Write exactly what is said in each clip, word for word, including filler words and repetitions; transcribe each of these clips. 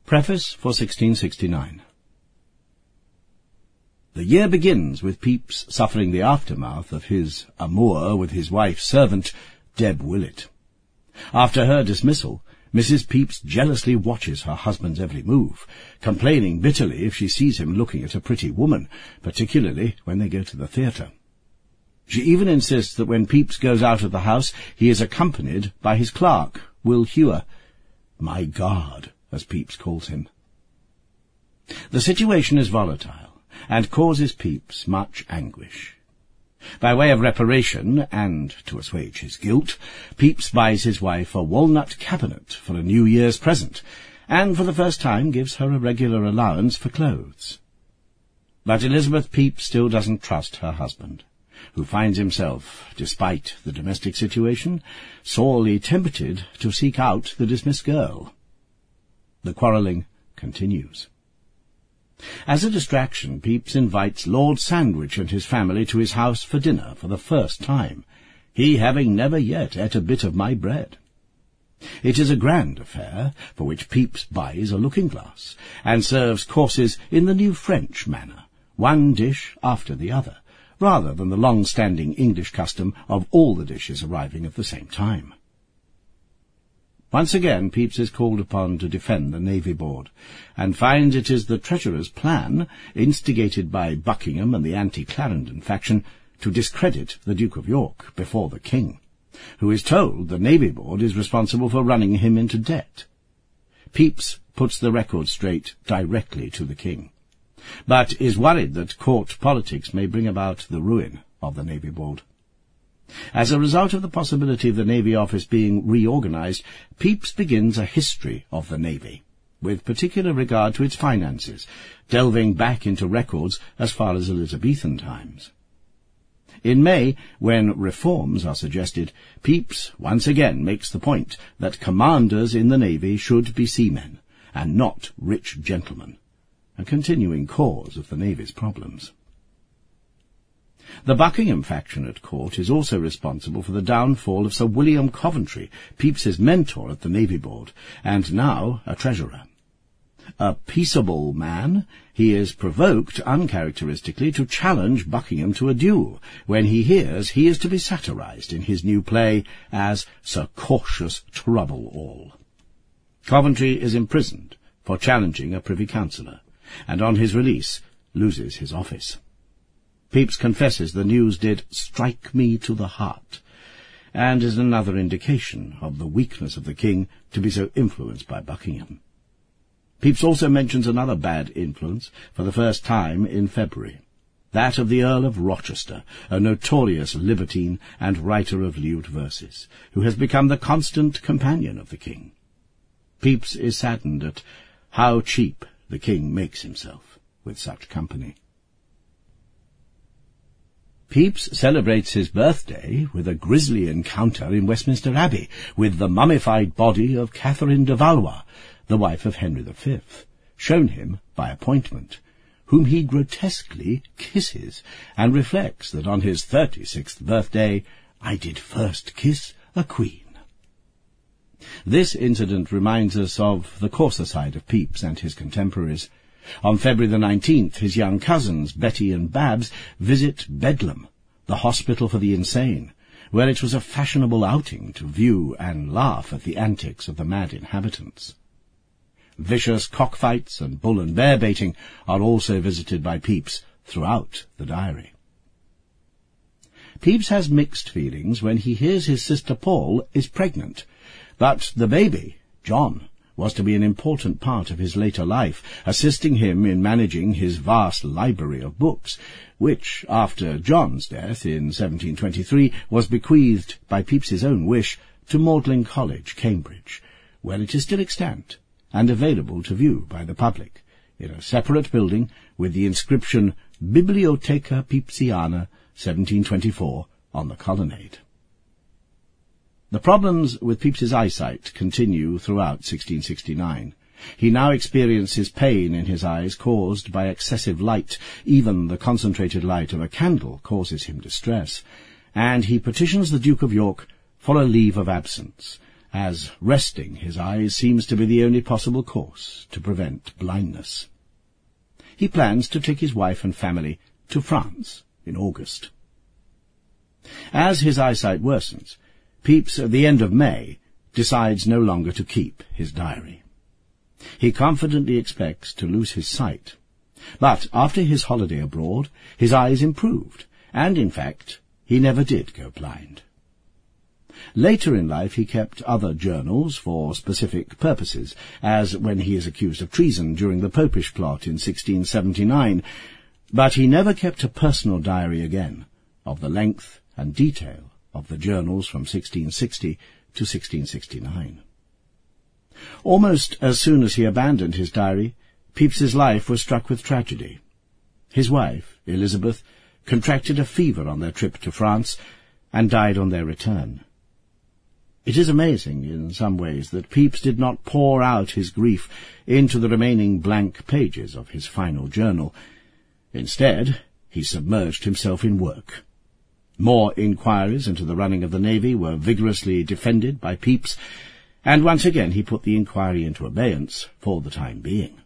Preface for sixteen sixty-nine. The year begins with Pepys suffering the aftermath of his amour with his wife's servant, Deb Willett. After her dismissal, Missus Pepys jealously watches her husband's every move, complaining bitterly if she sees him looking at a pretty woman, particularly when they go to the theatre. She even insists that when Pepys goes out of the house, he is accompanied by his clerk, Will Hewer, "my guard," as Pepys calls him. The situation is volatile, and causes Pepys much anguish. By way of reparation, and to assuage his guilt, Pepys buys his wife a walnut cabinet for a New Year's present, and for the first time gives her a regular allowance for clothes. But Elizabeth Pepys still doesn't trust her husband, who finds himself, despite the domestic situation, sorely tempted to seek out the dismissed girl. The quarrelling continues. As a distraction, Pepys invites Lord Sandwich and his family to his house for dinner for the first time, he having never yet ate a bit of my bread. It is a grand affair, for which Pepys buys a looking-glass, and serves courses in the new French manner, one dish after the other, rather than the long-standing English custom of all the dishes arriving at the same time. Once again Pepys is called upon to defend the Navy Board, and finds it is the Treasurer's plan, instigated by Buckingham and the anti-Clarendon faction, to discredit the Duke of York before the King, who is told the Navy Board is responsible for running him into debt. Pepys puts the record straight directly to the King, but is worried that court politics may bring about the ruin of the Navy Board. As a result of the possibility of the Navy Office being reorganized, Pepys begins a history of the Navy, with particular regard to its finances, delving back into records as far as Elizabethan times. In May, when reforms are suggested, Pepys once again makes the point that commanders in the Navy should be seamen, and not rich gentlemen, a continuing cause of the Navy's problems. The Buckingham faction at court is also responsible for the downfall of Sir William Coventry, Pepys's mentor at the Navy Board, and now a treasurer. A peaceable man, he is provoked uncharacteristically to challenge Buckingham to a duel, when he hears he is to be satirized in his new play as Sir Cautious Trouble-all. Coventry is imprisoned for challenging a privy councillor, and on his release loses his office. Pepys confesses the news did strike me to the heart, and is another indication of the weakness of the King to be so influenced by Buckingham. Pepys also mentions another bad influence for the first time in February, that of the Earl of Rochester, a notorious libertine and writer of lewd verses, who has become the constant companion of the King. Pepys is saddened at how cheap the King makes himself with such company. Pepys celebrates his birthday with a grisly encounter in Westminster Abbey with the mummified body of Catherine de Valois, the wife of Henry the Fifth, shown him by appointment, whom he grotesquely kisses, and reflects that on his thirty-sixth birthday I did first kiss a queen. This incident reminds us of the coarser side of Pepys and his contemporaries. On February the nineteenth, his young cousins, Betty and Babs, visit Bedlam, the hospital for the insane, where it was a fashionable outing to view and laugh at the antics of the mad inhabitants. Vicious cockfights and bull and bear baiting are also visited by Pepys throughout the diary. Pepys has mixed feelings when he hears his sister Paul is pregnant, but the baby, John, was to be an important part of his later life, assisting him in managing his vast library of books, which, after John's death in seventeen twenty-three, was bequeathed by Pepys's own wish to Magdalen College, Cambridge, where it is still extant and available to view by the public, in a separate building with the inscription Bibliotheca Pepysiana, seventeen twenty-four, on the colonnade. The problems with Pepys's eyesight continue throughout sixteen sixty-nine. He now experiences pain in his eyes caused by excessive light. Even the concentrated light of a candle causes him distress, and he petitions the Duke of York for a leave of absence, as resting his eyes seems to be the only possible course to prevent blindness. He plans to take his wife and family to France in August. As his eyesight worsens, Pepys, at the end of May, decides no longer to keep his diary. He confidently expects to lose his sight, but after his holiday abroad, his eyes improved, and, in fact, he never did go blind. Later in life he kept other journals for specific purposes, as when he is accused of treason during the Popish plot in sixteen seventy-nine, but he never kept a personal diary again of the length and detail of the journals from sixteen sixty to sixteen sixty-nine. Almost as soon as he abandoned his diary, Pepys's life was struck with tragedy. His wife, Elizabeth, contracted a fever on their trip to France and died on their return. It is amazing, in some ways, that Pepys did not pour out his grief into the remaining blank pages of his final journal. Instead, he submerged himself in work. More inquiries into the running of the Navy were vigorously defended by Pepys, and once again he put the inquiry into abeyance for the time being.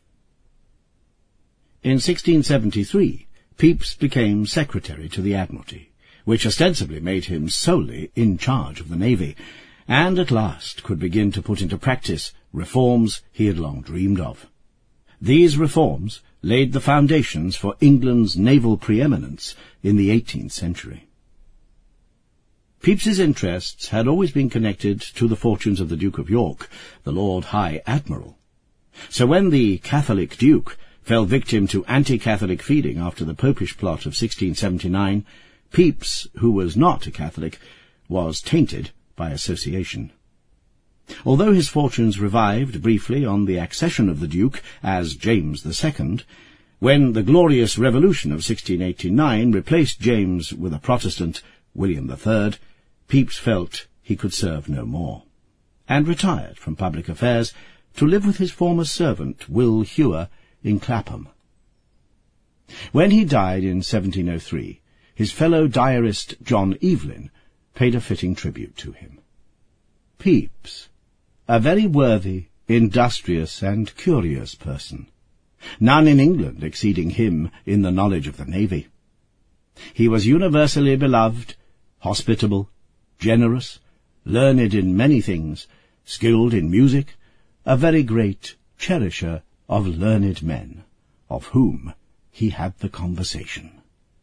In sixteen seventy-three, Pepys became Secretary to the Admiralty, which ostensibly made him solely in charge of the Navy, and at last could begin to put into practice reforms he had long dreamed of. These reforms laid the foundations for England's naval preeminence in the eighteenth century. Pepys's interests had always been connected to the fortunes of the Duke of York, the Lord High Admiral. So when the Catholic Duke fell victim to anti-Catholic feeling after the Popish plot of sixteen seventy-nine, Pepys, who was not a Catholic, was tainted by association. Although his fortunes revived briefly on the accession of the Duke as James the Second, when the glorious Revolution of sixteen eighty-nine replaced James with a Protestant, William the Third, Pepys felt he could serve no more, and retired from public affairs to live with his former servant, Will Hewer, in Clapham. When he died in seventeen oh three, his fellow diarist John Evelyn paid a fitting tribute to him. Pepys, a very worthy, industrious, and curious person, none in England exceeding him in the knowledge of the Navy. He was universally beloved, hospitable, generous, learned in many things, skilled in music, a very great cherisher of learned men, of whom he had the conversation.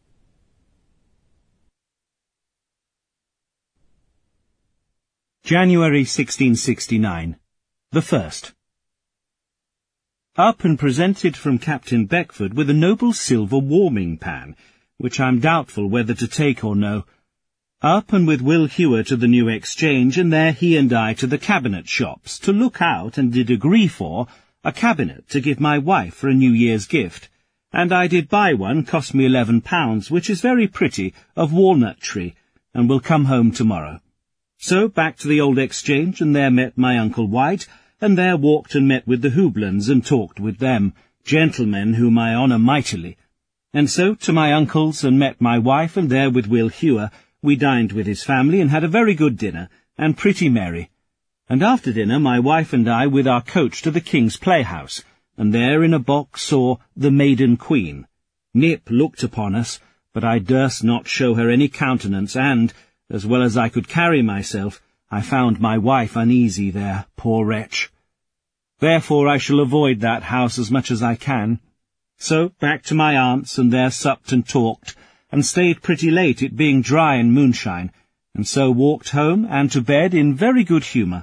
January sixteen sixty-nine. The first. Up and presented from Captain Beckford with a noble silver warming pan, which I'm doubtful whether to take or no. Up and with Will Hewer to the New Exchange, and there he and I to the cabinet shops, to look out, and did agree for, a cabinet to give my wife for a New Year's gift, and I did buy one, cost me eleven pounds, which is very pretty, of walnut tree, and will come home tomorrow. So back to the Old Exchange, and there met my Uncle White, and there walked and met with the Houblins, and talked with them, gentlemen whom I honour mightily. And so to my uncle's, and met my wife, and there with Will Hewer, we dined with his family, and had a very good dinner, and pretty merry. And after dinner my wife and I with our coach to the King's Playhouse, and there in a box saw The Maiden Queen. Nip looked upon us, but I durst not show her any countenance, and, as well as I could carry myself, I found my wife uneasy there, poor wretch. Therefore I shall avoid that house as much as I can. So back to my aunt's, and there supped and talked, and stayed pretty late, it being dry and moonshine, and so walked home and to bed in very good humour.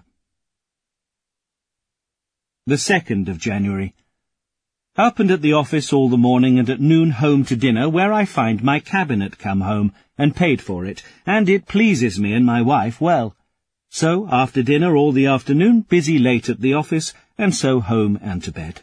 The second of January. Up and at the office all the morning, and at noon home to dinner, where I find my cabinet come home, and paid for it, and it pleases me and my wife well. So, after dinner all the afternoon, busy late at the office, and so home and to bed.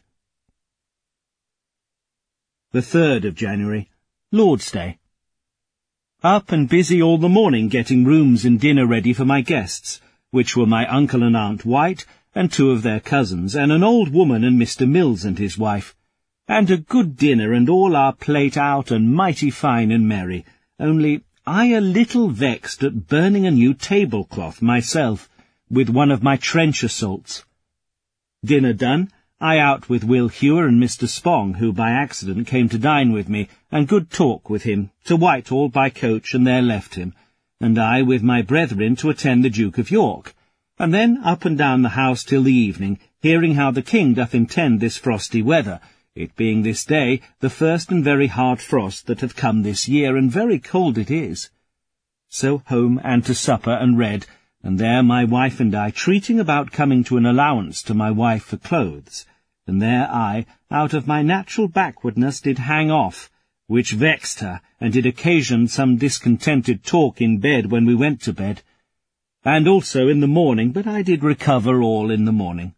The third of January. Lord's Day. Up and busy all the morning getting rooms and dinner ready for my guests, which were my uncle and Aunt White, and two of their cousins, and an old woman and Mister Mills and his wife. And a good dinner, and all our plate out, and mighty fine and merry, only I a little vexed at burning a new tablecloth myself, with one of my trench assaults. Dinner done, I out with Will Hewer and Mister Spong, who by accident came to dine with me, and good talk with him, to Whitehall by coach, and there left him, and I with my brethren to attend the Duke of York, and then up and down the house till the evening, hearing how the King doth intend this frosty weather, it being this day the first and very hard frost that hath come this year, and very cold it is. So home and to supper and read, and there my wife and I treating about coming to an allowance to my wife for clothes, and there I, out of my natural backwardness, did hang off, which vexed her, and did occasion some discontented talk in bed when we went to bed, and also in the morning, but I did recover all in the morning.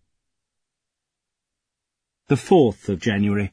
The fourth of January.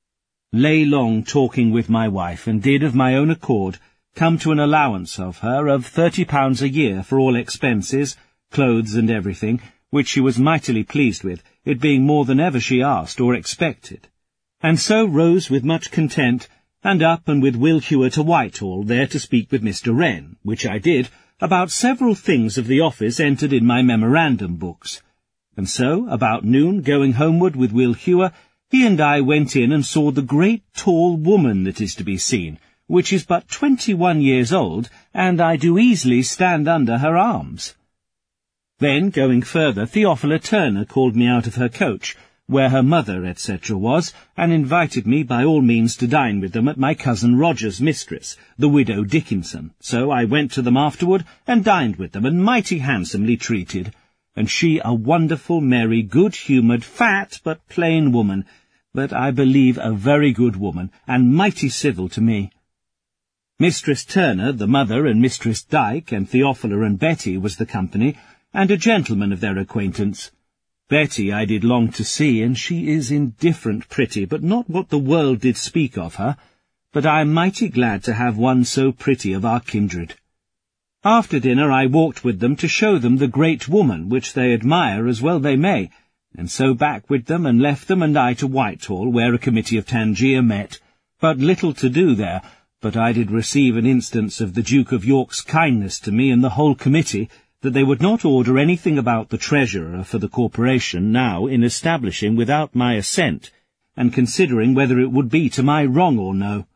Lay long talking with my wife, and did of my own accord come to an allowance of her of thirty pounds a year for all expenses, clothes and everything, which she was mightily pleased with, it being more than ever she asked or expected. And so rose with much content, and up and with Will Hewer to Whitehall, there to speak with Mister Wren, which I did, about several things of the office entered in my memorandum books. And so, about noon, going homeward with Will Hewer, he and I went in and saw the great tall woman that is to be seen, which is but twenty-one years old, and I do easily stand under her arms. Then, going further, Theophila Turner called me out of her coach, where her mother, et cetera, was, and invited me by all means to dine with them at my cousin Roger's mistress, the widow Dickinson. So I went to them afterward, and dined with them, and mighty handsomely treated, and she a wonderful, merry, good-humoured, fat, but plain woman, but I believe a very good woman, and mighty civil to me. Mistress Turner, the mother, and Mistress Dyke, and Theophila and Betty was the company, and a gentleman of their acquaintance. Betty I did long to see, and she is indifferent pretty, but not what the world did speak of her, but I am mighty glad to have one so pretty of our kindred. After dinner I walked with them to show them the great woman, which they admire as well they may, and so back with them, and left them and I to Whitehall, where a committee of Tangier met, but little to do there, but I did receive an instance of the Duke of York's kindness to me and the whole committee, that they would not order anything about the treasurer for the corporation now in establishing without my assent, and considering whether it would be to my wrong or no.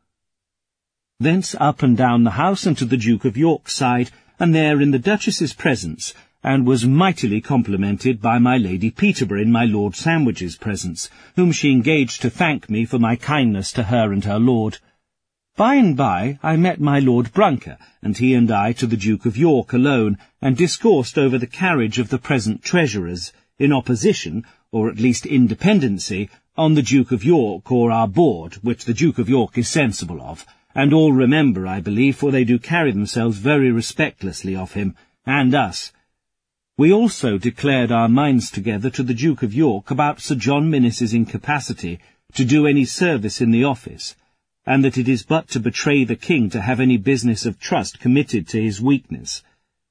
Thence up and down the house and to the Duke of York's side, and there in the Duchess's presence, and was mightily complimented by my Lady Peterborough in my Lord Sandwich's presence, whom she engaged to thank me for my kindness to her and her lord. By and by I met my Lord Brunker, and he and I to the Duke of York alone, and discoursed over the carriage of the present treasurers, in opposition, or at least independency, on the Duke of York or our board, which the Duke of York is sensible of, and all remember, I believe, for they do carry themselves very respectlessly of him, and us. We also declared our minds together to the Duke of York about Sir John Minnis's incapacity to do any service in the office, and that it is but to betray the king to have any business of trust committed to his weakness.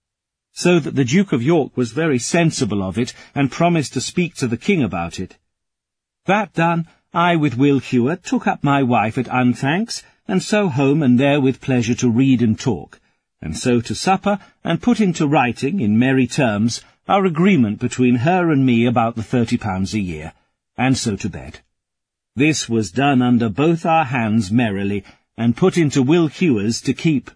So that the Duke of York was very sensible of it, and promised to speak to the king about it. That done, I with Will Hewer took up my wife at unthanks, and so home, and there with pleasure to read and talk, and so to supper, and put into writing, in merry terms, our agreement between her and me about the thirty pounds a year, and so to bed. This was done under both our hands merrily, and put into Will Hewer's to keep.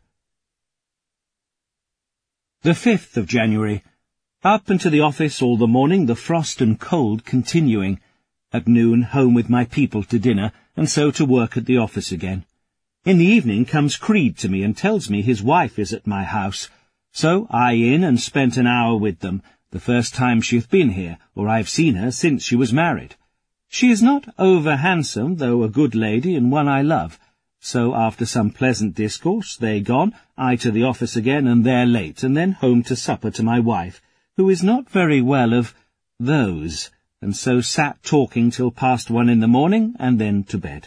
The fifth of January. Up and to the office all the morning, the frost and cold continuing. At noon home with my people to dinner, and so to work at the office again. In the evening comes Creed to me, and tells me his wife is at my house. So I in and spent an hour with them, the first time she hath been here, or I have seen her since she was married. She is not over-handsome, though a good lady, and one I love. So after some pleasant discourse, they gone, I to the office again, and there late, and then home to supper to my wife, who is not very well of those, and so sat talking till past one in the morning, and then to bed.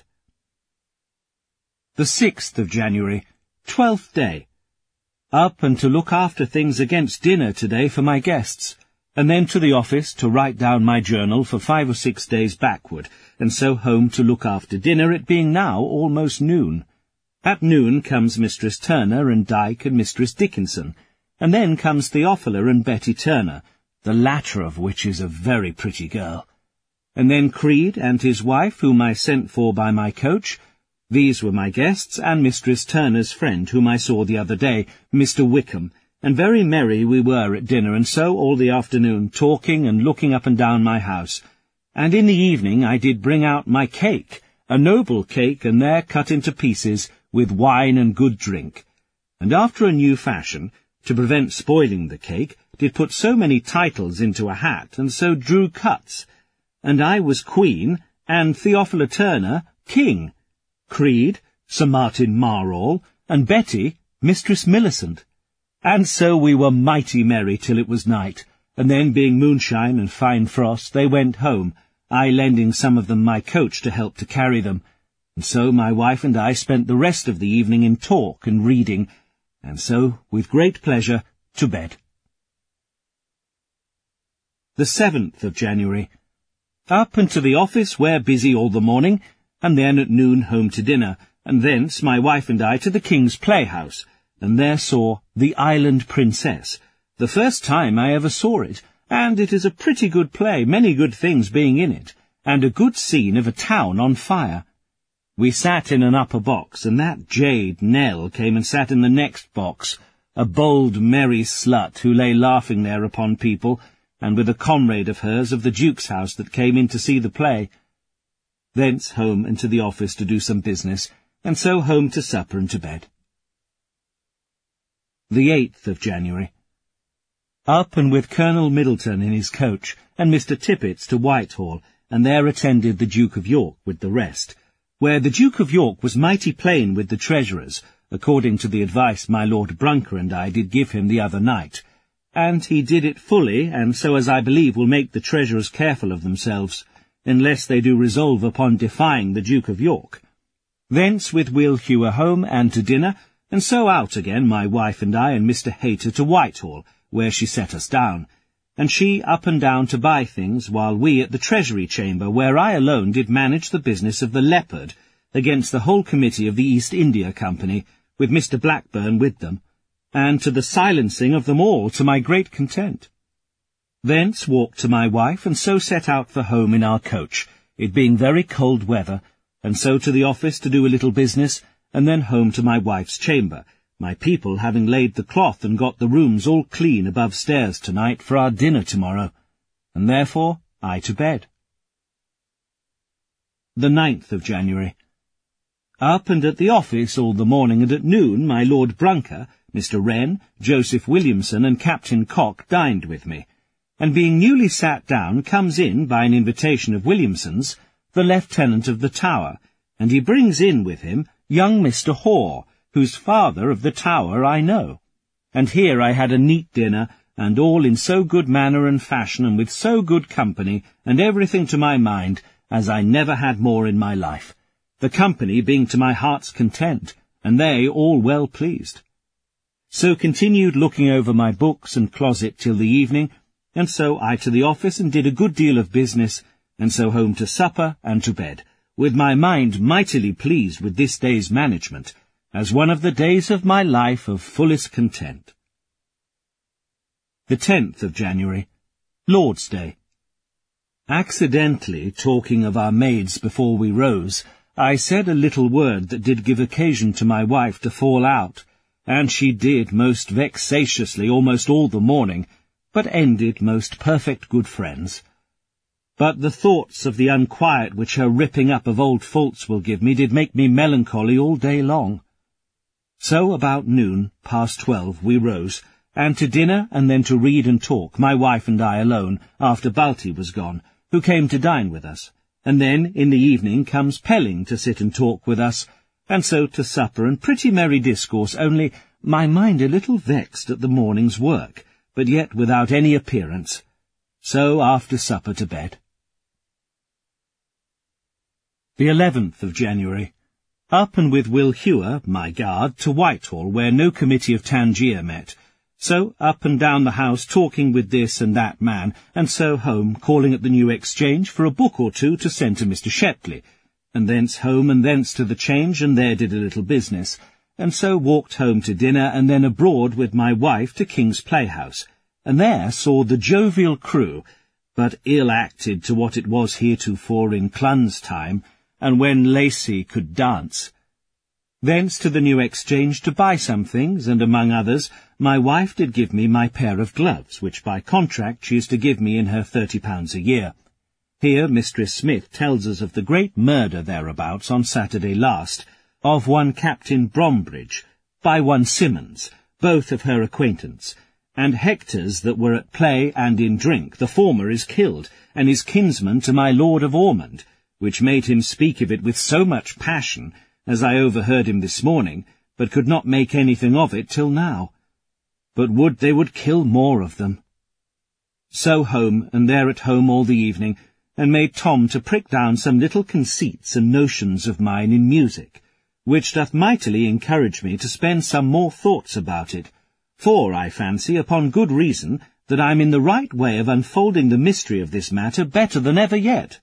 The sixth of January, twelfth day. Up and to look after things against dinner to-day for my guests, and then to the office to write down my journal for five or six days backward, and so home to look after dinner, it being now almost noon. At noon comes Mistress Turner and Dyke and Mistress Dickinson, and then comes Theophila and Betty Turner, the latter of which is a very pretty girl. And then Creed and his wife, whom I sent for by my coach. These were my guests, and Mistress Turner's friend, whom I saw the other day, Mister Wickham, and very merry we were at dinner, and so all the afternoon, talking and looking up and down my house. And in the evening I did bring out my cake, a noble cake, and there cut into pieces, with wine and good drink. And after a new fashion, to prevent spoiling the cake, did put so many titles into a hat, and so drew cuts. And I was Queen, and Theophila Turner, King, Creed, Sir Martin Marall, and Betty, Mistress Millicent. And so we were mighty merry till it was night, and then, being moonshine and fine frost, they went home, I lending some of them my coach to help to carry them. And so my wife and I spent the rest of the evening in talk and reading, and so, with great pleasure, to bed. The seventh of January. Up and to the office, where busy all the morning, and then at noon home to dinner, and thence my wife and I to the King's Playhouse, and there saw The Island Princess, the first time I ever saw it, and it is a pretty good play, many good things being in it, and a good scene of a town on fire. We sat in an upper box, and that jade Nell came and sat in the next box, a bold, merry slut who lay laughing there upon people, and with a comrade of hers of the Duke's house that came in to see the play. Thence home and to the office to do some business, and so home to supper and to bed. The eighth of January. Up and with Colonel Middleton in his coach, and Mister Tippets to Whitehall, and there attended the Duke of York with the rest, where the Duke of York was mighty plain with the treasurers, according to the advice my Lord Brunker and I did give him the other night, and he did it fully, and so as I believe will make the treasurers careful of themselves, unless they do resolve upon defying the Duke of York. Thence with Will Hewer home and to dinner, and so out again, my wife and I and Mister Hayter to Whitehall, where she set us down, and she up and down to buy things, while we at the Treasury Chamber, where I alone did manage the business of the Leopard, against the whole committee of the East India Company, with Mister Blackburn with them, and to the silencing of them all to my great content. Thence walked to my wife, and so set out for home in our coach, it being very cold weather, and so to the office to do a little business, and then home to my wife's chamber, my people having laid the cloth and got the rooms all clean above stairs tonight for our dinner tomorrow, and therefore I to bed. The ninth of January. Up and at the office all the morning, and at noon my Lord Brunker, Mister Wren, Joseph Williamson, and Captain Cock dined with me, and being newly sat down, comes in, by an invitation of Williamson's, the Lieutenant of the Tower, and he brings in with him young Mister Hoare, whose father of the Tower I know. And here I had a neat dinner, and all in so good manner and fashion, and with so good company, and everything to my mind, as I never had more in my life, the company being to my heart's content, and they all well pleased. So continued looking over my books and closet till the evening, and so I to the office and did a good deal of business, and so home to supper and to bed, with my mind mightily pleased with this day's management, as one of the days of my life of fullest content. The tenth of January, Lord's Day. Accidentally, talking of our maids before we rose, I said a little word that did give occasion to my wife to fall out, and she did most vexatiously almost all the morning, but ended most perfect good friends. But the thoughts of the unquiet which her ripping up of old faults will give me did make me melancholy all day long. So about noon, past twelve, we rose, and to dinner and then to read and talk, my wife and I alone, after Balty was gone, who came to dine with us, and then in the evening comes Pelling to sit and talk with us, and so to supper and pretty merry discourse, only my mind a little vexed at the morning's work, but yet without any appearance. So after supper to bed. The eleventh of January. Up and with Will Hewer, my guard, to Whitehall, where no committee of Tangier met. So up and down the house, talking with this and that man, and so home, calling at the New Exchange for a book or two to send to Mister Shepley, and thence home and thence to the Change, and there did a little business, and so walked home to dinner, and then abroad with my wife to King's Playhouse, and there saw the jovial crew, but ill-acted to what it was heretofore in Clun's time, and when Lacy could dance. Thence to the New Exchange to buy some things, and among others, my wife did give me my pair of gloves, which by contract she is to give me in her thirty pounds a year. Here Mistress Smith tells us of the great murder thereabouts on Saturday last, of one Captain Brombridge, by one Simmons, both of her acquaintance, and Hectors that were at play and in drink. The former is killed, and is kinsman to my Lord of Ormond, which made him speak of it with so much passion, as I overheard him this morning, but could not make anything of it till now. But would they would kill more of them. So home, and there at home all the evening, and made Tom to prick down some little conceits and notions of mine in music, which doth mightily encourage me to spend some more thoughts about it, for, I fancy, upon good reason, that I am in the right way of unfolding the mystery of this matter better than ever yet.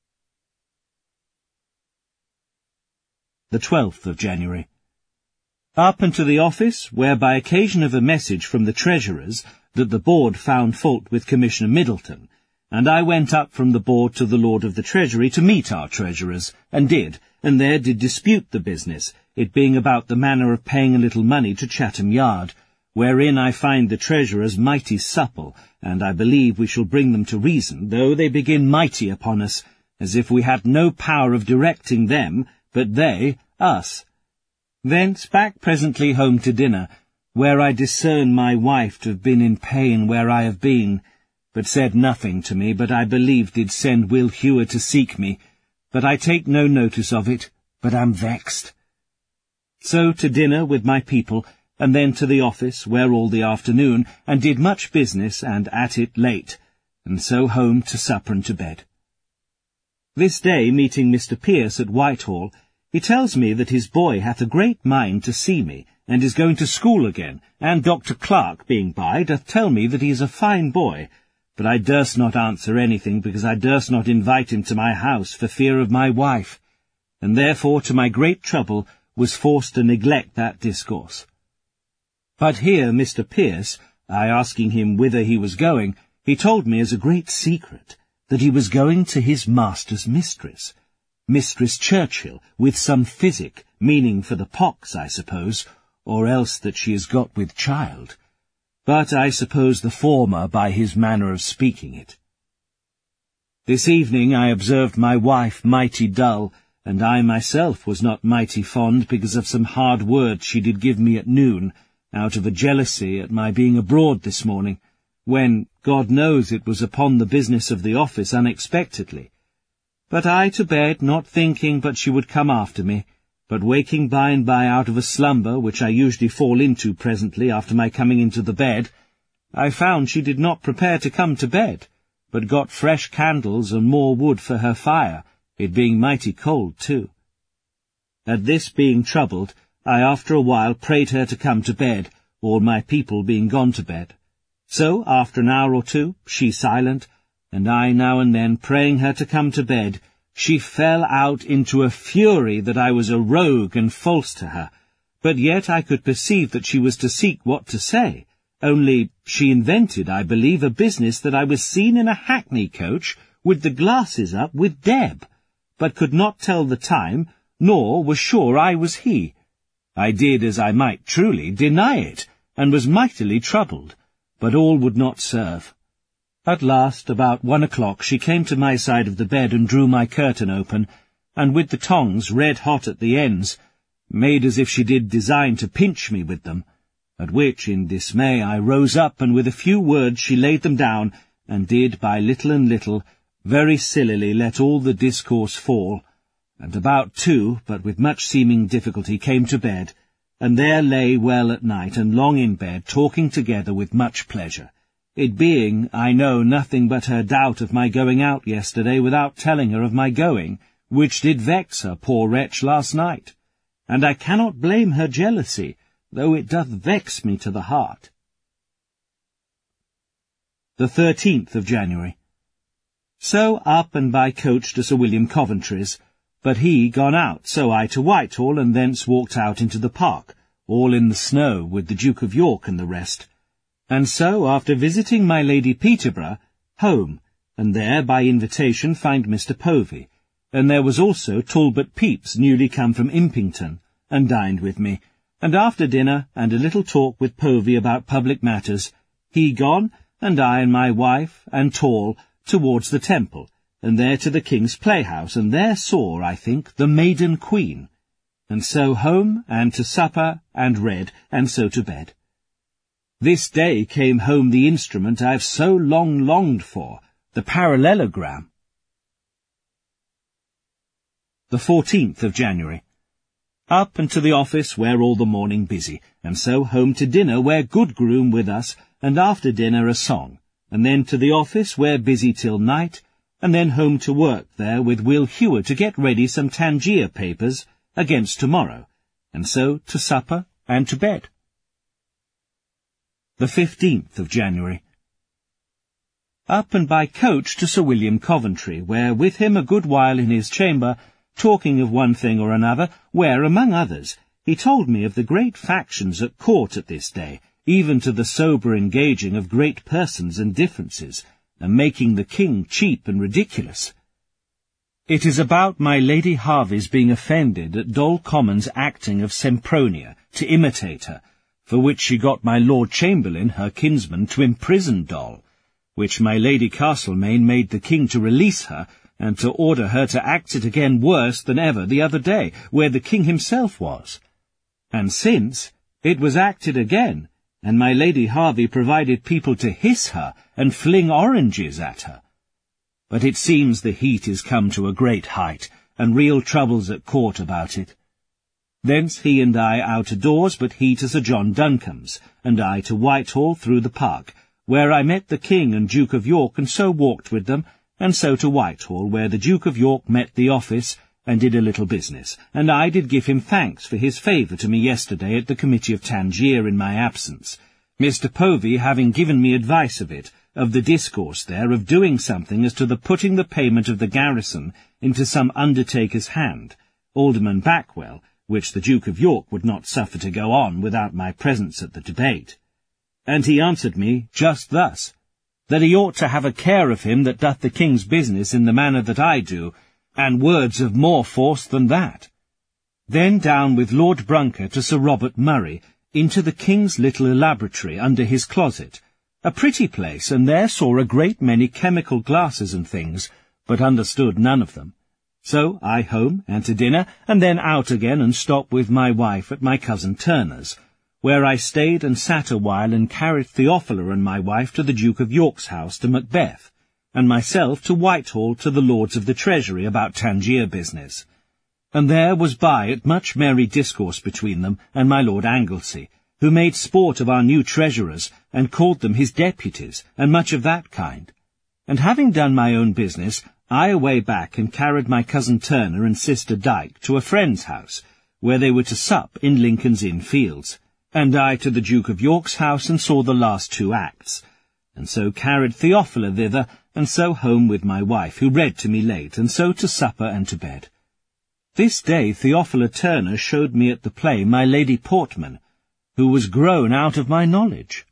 The twelfth of January. Up and to the office, where by occasion of a message from the treasurers that the board found fault with Commissioner Middleton, and I went up from the board to the Lord of the Treasury to meet our treasurers, and did, and there did dispute the business, it being about the manner of paying a little money to Chatham Yard, wherein I find the treasurers mighty supple, and I believe we shall bring them to reason, though they begin mighty upon us, as if we had no power of directing them, but they us. Thence back presently home to dinner, where I discern my wife to have been in pain where I have been, but said nothing to me, but I believe did send Will Hewer to seek me, but I take no notice of it, but am vexed. So to dinner with my people, and then to the office, where all the afternoon, and did much business, and at it late, and so home to supper and to bed. This day, meeting Mister Pierce at Whitehall, he tells me that his boy hath a great mind to see me, and is going to school again, and Doctor Clark, being by, doth tell me that he is a fine boy, but I durst not answer anything, because I durst not invite him to my house for fear of my wife, and therefore, to my great trouble, was forced to neglect that discourse. But here Mister Pierce, I asking him whither he was going, he told me as a great secret, that he was going to his master's mistress, Mistress Churchill, with some physic, meaning for the pox, I suppose, or else that she is got with child, but I suppose the former by his manner of speaking it. This evening I observed my wife mighty dull, and I myself was not mighty fond because of some hard words she did give me at noon, out of a jealousy at my being abroad this morning, when, God knows, it was upon the business of the office unexpectedly. But I to bed, not thinking but she would come after me, but waking by and by out of a slumber, which I usually fall into presently after my coming into the bed, I found she did not prepare to come to bed, but got fresh candles and more wood for her fire, it being mighty cold too. At this being troubled, I after a while prayed her to come to bed, all my people being gone to bed. So, after an hour or two, she silent, and I now and then praying her to come to bed, she fell out into a fury that I was a rogue and false to her, but yet I could perceive that she was to seek what to say, only she invented, I believe, a business that I was seen in a hackney coach with the glasses up with Deb, but could not tell the time, nor was sure I was he. I did, as I might truly, deny it, and was mightily troubled, but all would not serve. At last, about one o'clock, she came to my side of the bed and drew my curtain open, and with the tongs red-hot at the ends, made as if she did design to pinch me with them, at which, in dismay, I rose up, and with a few words she laid them down, and did, by little and little, very sillily let all the discourse fall, and about two, but with much seeming difficulty, came to bed, and there lay well at night, and long in bed, talking together with much pleasure, it being, I know, nothing but her doubt of my going out yesterday without telling her of my going, which did vex her, poor wretch, last night, and I cannot blame her jealousy, though it doth vex me to the heart. The thirteenth of January. So up and by coach to Sir William Coventry's, but he gone out, so I to Whitehall, and thence walked out into the park, all in the snow, with the Duke of York and the rest. And so, after visiting my Lady Peterborough, home, and there, by invitation, find Mister Povey, and there was also Talbot Pepys, newly come from Impington, and dined with me, and after dinner, and a little talk with Povey about public matters, he gone, and I and my wife, and Tall, towards the Temple, and there to the King's Playhouse, and there saw, I think, the Maiden Queen, and so home, and to supper, and read, and so to bed. This day came home the instrument I have so long longed for, the parallelogram. The fourteenth of January. Up and to the office, where all the morning busy, and so home to dinner, where good groom with us, and after dinner a song, and then to the office, where busy till night, and then home to work there with Will Hewer to get ready some Tangier papers against tomorrow, and so to supper and to bed. The fifteenth of January. Up and by coach to Sir William Coventry, where with him a good while in his chamber, talking of one thing or another, where, among others, he told me of the great factions at court at this day, even to the sober engaging of great persons and differences, and making the king cheap and ridiculous. It is about my Lady Hervey's being offended at Dol Commons' acting of Sempronia, to imitate her, for which she got my Lord Chamberlain, her kinsman, to imprison Dol, which my Lady Castlemaine made the king to release her, and to order her to act it again worse than ever the other day, where the king himself was. And since, it was acted again, and my Lady Hervey provided people to hiss her and fling oranges at her. But it seems the heat is come to a great height, and real troubles at court about it. Thence he and I out of doors, but he to Sir John Duncombe's, and I to Whitehall through the park, where I met the King and Duke of York, and so walked with them, and so to Whitehall, where the Duke of York met the office, and did a little business, and I did give him thanks for his favour to me yesterday at the Committee of Tangier in my absence, Mister Povey having given me advice of it, of the discourse there, of doing something as to the putting the payment of the garrison into some undertaker's hand, Alderman Backwell, which the Duke of York would not suffer to go on without my presence at the debate. And he answered me just thus, that he ought to have a care of him that doth the king's business in the manner that I do, and words of more force than that. Then down with Lord Brunker to Sir Robert Murray, into the king's little laboratory under his closet, a pretty place, and there saw a great many chemical glasses and things, but understood none of them. So I home, and to dinner, and then out again, and stopped with my wife at my cousin Turner's, where I stayed and sat a while, and carried Theophila and my wife to the Duke of York's house to Macbeth, and myself to Whitehall to the Lords of the Treasury about Tangier business. And there was by it much merry discourse between them and my Lord Anglesey, who made sport of our new treasurers, and called them his deputies, and much of that kind. And having done my own business, I away back and carried my cousin Turner and sister Dyke to a friend's house, where they were to sup in Lincoln's Inn Fields, and I to the Duke of York's house, and saw the last two acts, and so carried Theophila thither, and so home with my wife, who read to me late, and so to supper and to bed. This day Theophila Turner showed me at the play my Lady Portman, who was grown out of my knowledge.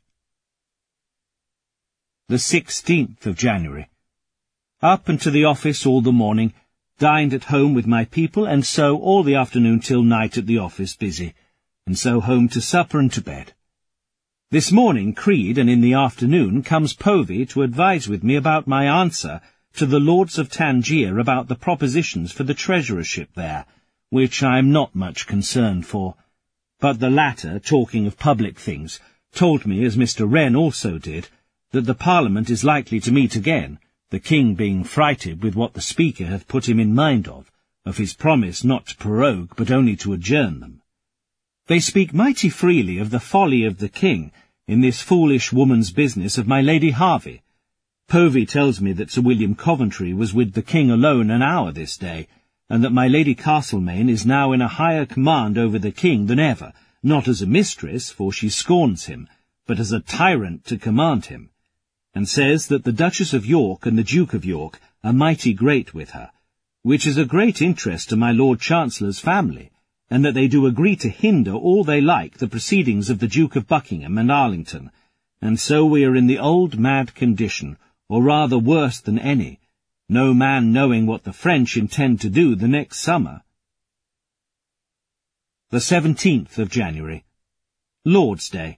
The sixteenth of January. Up and to the office all the morning, dined at home with my people, and so all the afternoon till night at the office busy, and so home to supper and to bed. This morning Creed, and in the afternoon comes Povey to advise with me about my answer to the Lords of Tangier about the propositions for the treasurership there, which I am not much concerned for. But the latter, talking of public things, told me, as Mister Wren also did, that the Parliament is likely to meet again, the King being frighted with what the Speaker hath put him in mind of, of his promise not to prorogue, but only to adjourn them. They speak mighty freely of the folly of the King in this foolish woman's business of my Lady Hervey. Povey tells me that Sir William Coventry was with the King alone an hour this day, and that my Lady Castlemaine is now in a higher command over the King than ever, not as a mistress, for she scorns him, but as a tyrant to command him, and says that the Duchess of York and the Duke of York are mighty great with her, which is a great interest to my Lord Chancellor's family, and that they do agree to hinder all they like the proceedings of the Duke of Buckingham and Arlington, and so we are in the old mad condition, or rather worse than any, no man knowing what the French intend to do the next summer. The seventeenth of January, Lord's Day.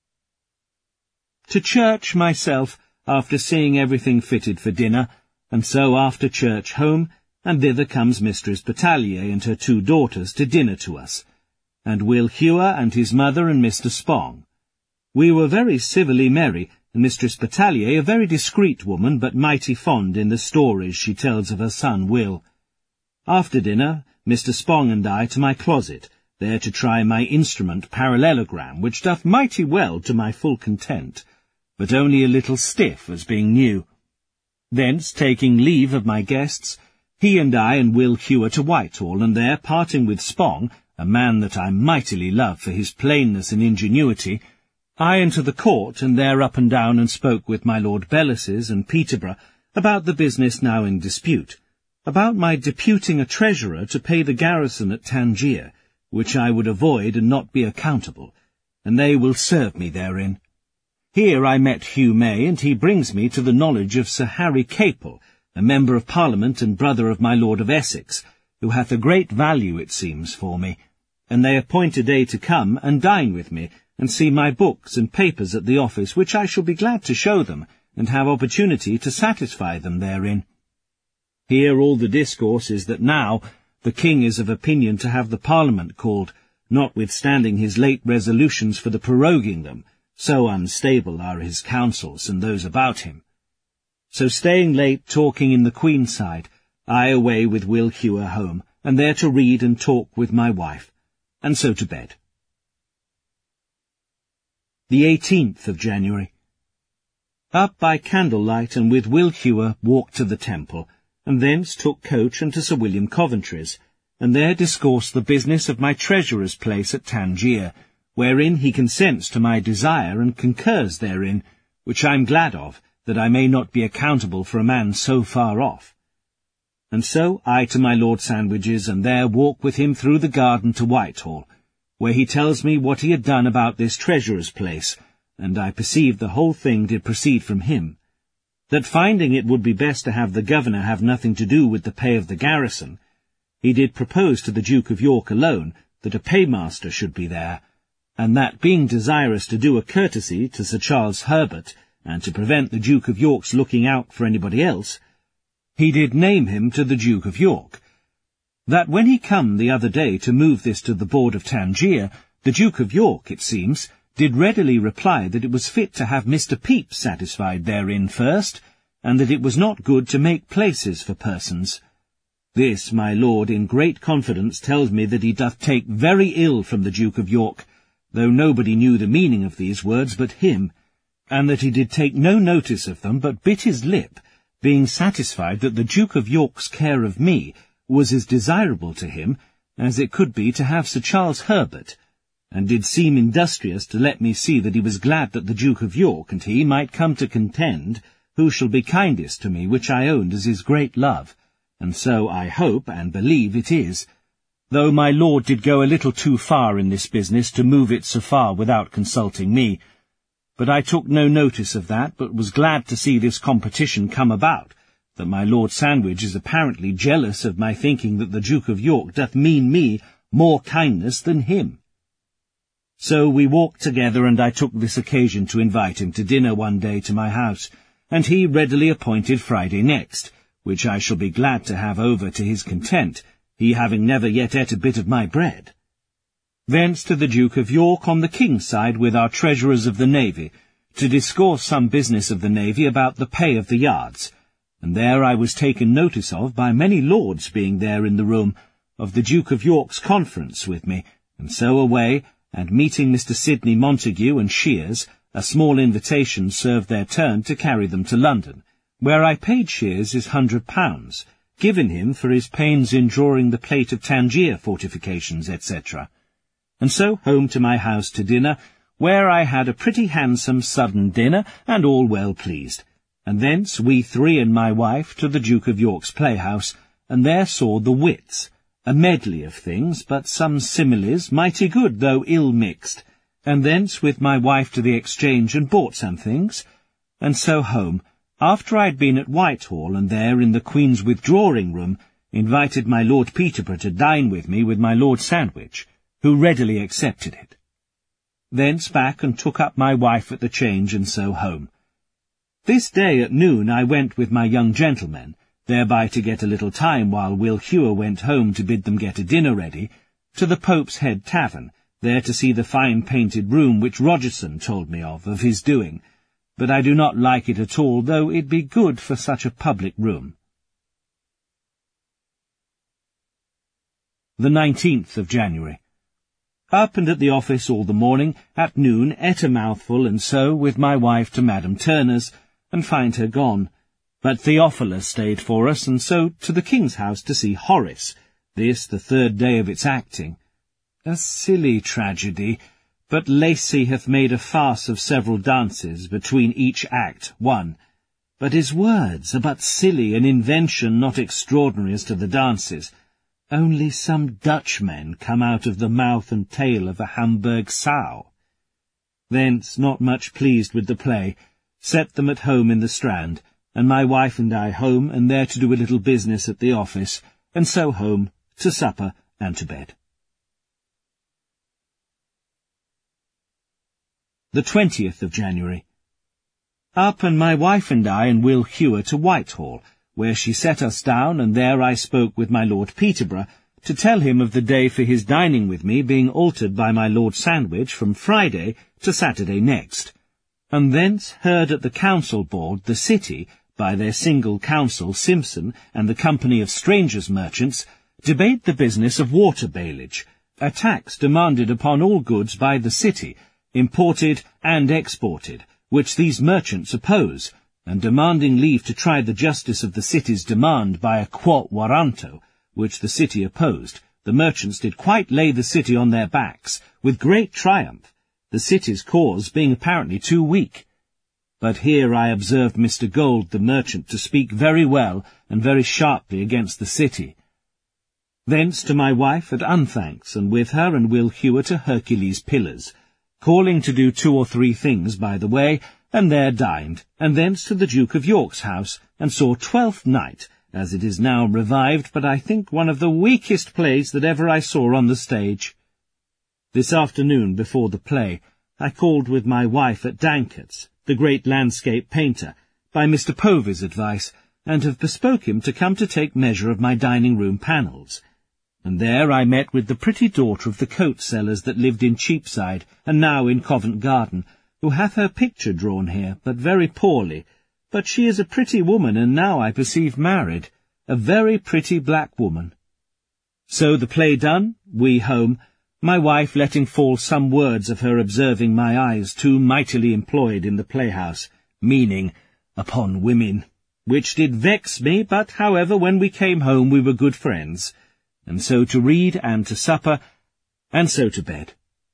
To church myself, after seeing everything fitted for dinner, and so after church home, and thither comes Mistress Battalier and her two daughters to dinner to us, and Will Hewer and his mother and Mister Spong. We were very civilly merry, and Mistress Battalier a very discreet woman, but mighty fond in the stories she tells of her son Will. After dinner, Mister Spong and I to my closet, there to try my instrument parallelogram, which doth mighty well to my full content, but only a little stiff as being new. Thence, taking leave of my guests, he and I and Will Hewer to Whitehall, and there, parting with Spong, a man that I mightily love for his plainness and ingenuity, I into the court, and there up and down and spoke with my Lord Bellises and Peterborough about the business now in dispute, about my deputing a treasurer to pay the garrison at Tangier, which I would avoid and not be accountable, and they will serve me therein. Here I met Hugh May, and he brings me to the knowledge of Sir Harry Capel, a member of Parliament and brother of my Lord of Essex, who hath a great value, it seems, for me, and they appoint a day to come and dine with me, and see my books and papers at the office, which I shall be glad to show them, and have opportunity to satisfy them therein. Here all the discourse is that now the King is of opinion to have the Parliament called, notwithstanding his late resolutions for the proroguing them, so unstable are his counsels and those about him. So staying late talking in the Queen's side, I away with Will Hewer home, and there to read and talk with my wife, and so to bed. The eighteenth of January. Up by candlelight, and with Will Hewer walked to the Temple, and thence took coach unto Sir William Coventry's, and there discoursed the business of my treasurer's place at Tangier, wherein he consents to my desire and concurs therein, which I am glad of, that I may not be accountable for a man so far off. And so I to my Lord Sandwich's, and there walk with him through the garden to Whitehall, where he tells me what he had done about this treasurer's place, and I perceived the whole thing did proceed from him, that finding it would be best to have the governor have nothing to do with the pay of the garrison, he did propose to the Duke of York alone that a paymaster should be there, and that being desirous to do a courtesy to Sir Charles Herbert, and to prevent the Duke of York's looking out for anybody else, he did name him to the Duke of York. That when he come the other day to move this to the board of Tangier, the Duke of York, it seems, did readily reply that it was fit to have Mister Pepys satisfied therein first, and that it was not good to make places for persons. This my lord in great confidence tells me that he doth take very ill from the Duke of York, though nobody knew the meaning of these words but him, and that he did take no notice of them, but bit his lip, being satisfied that the Duke of York's care of me was as desirable to him as it could be to have Sir Charles Herbert, and did seem industrious to let me see that he was glad that the Duke of York and he might come to contend who shall be kindest to me, which I owned as his great love, and so I hope and believe it is, though my lord did go a little too far in this business to move it so far without consulting me. But I took no notice of that, but was glad to see this competition come about, that my Lord Sandwich is apparently jealous of my thinking that the Duke of York doth mean me more kindness than him. So we walked together, and I took this occasion to invite him to dinner one day to my house, and he readily appointed Friday next, which I shall be glad to have over to his content, he having never yet ate a bit of my bread. Thence to the Duke of York on the King's side with our treasurers of the Navy, to discourse some business of the Navy about the pay of the yards, and there I was taken notice of by many lords being there in the room, of the Duke of York's conference with me, and so away, and meeting Mister Sidney Montague and Shears, a small invitation served their turn to carry them to London, where I paid Shears his hundred pounds, given him for his pains in drawing the plate of Tangier fortifications, et cetera, and so home to my house to dinner, where I had a pretty handsome sudden dinner, and all well pleased, and thence we three and my wife to the Duke of York's playhouse, and there saw the Wits, a medley of things, but some similes mighty good, though ill mixed, and thence with my wife to the Exchange and bought some things, and so home, after I had been at Whitehall, and there in the Queen's withdrawing-room invited my Lord Peterborough to dine with me with my Lord Sandwich, who readily accepted it. Thence back and took up my wife at the Change, and so home. This day at noon I went with my young gentlemen, thereby to get a little time while Will Hewer went home to bid them get a dinner ready, to the Pope's Head Tavern, there to see the fine painted room which Rogerson told me of, of his doing, but I do not like it at all, though it be good for such a public room. The nineteenth of January. Up and at the office all the morning, at noon ate a mouthful, and so with my wife to Madam Turner's, and find her gone. But Theophilus stayed for us, and so to the King's house to see Horace, this the third day of its acting. A silly tragedy, but Lacy hath made a farce of several dances, between each act one. But his words are but silly, an invention not extraordinary as to the dances. Only some Dutchmen come out of the mouth and tail of a Hamburg sow. Thence, not much pleased with the play, set them at home in the Strand, and my wife and I home, and there to do a little business at the office, and so home, to supper, and to bed. The twentieth of January. Up and my wife and I and Will Hewer to Whitehall, where she set us down, and there I spoke with my Lord Peterborough, to tell him of the day for his dining with me being altered by my Lord Sandwich from Friday to Saturday next, and thence heard at the council board the City, by their single counsel Simpson and the company of strangers merchants, debate the business of water bailage, a tax demanded upon all goods by the City, imported and exported, which these merchants oppose, and demanding leave to try the justice of the City's demand by a quo warranto, which the City opposed, the merchants did quite lay the City on their backs, with great triumph, the City's cause being apparently too weak. But here I observed Mister Gold, the merchant, to speak very well and very sharply against the City. Thence to my wife at Unthanks, and with her and Will Hewer to Hercules Pillars, calling to do two or three things by the way, and there dined, and thence to the Duke of York's house, and saw Twelfth Night, as it is now revived, but I think one of the weakest plays that ever I saw on the stage. This afternoon, before the play, I called with my wife at Dankert's, the great landscape painter, by Mister Povy's advice, and have bespoke him to come to take measure of my dining-room panels. And there I met with the pretty daughter of the coat-sellers that lived in Cheapside, and now in Covent Garden, who hath her picture drawn here, but very poorly. But she is a pretty woman, and now I perceive married, a very pretty black woman. So the play done, we home, my wife letting fall some words of her observing my eyes too mightily employed in the playhouse, meaning upon women, which did vex me, but however when we came home we were good friends, and so to read and to supper, and so to bed.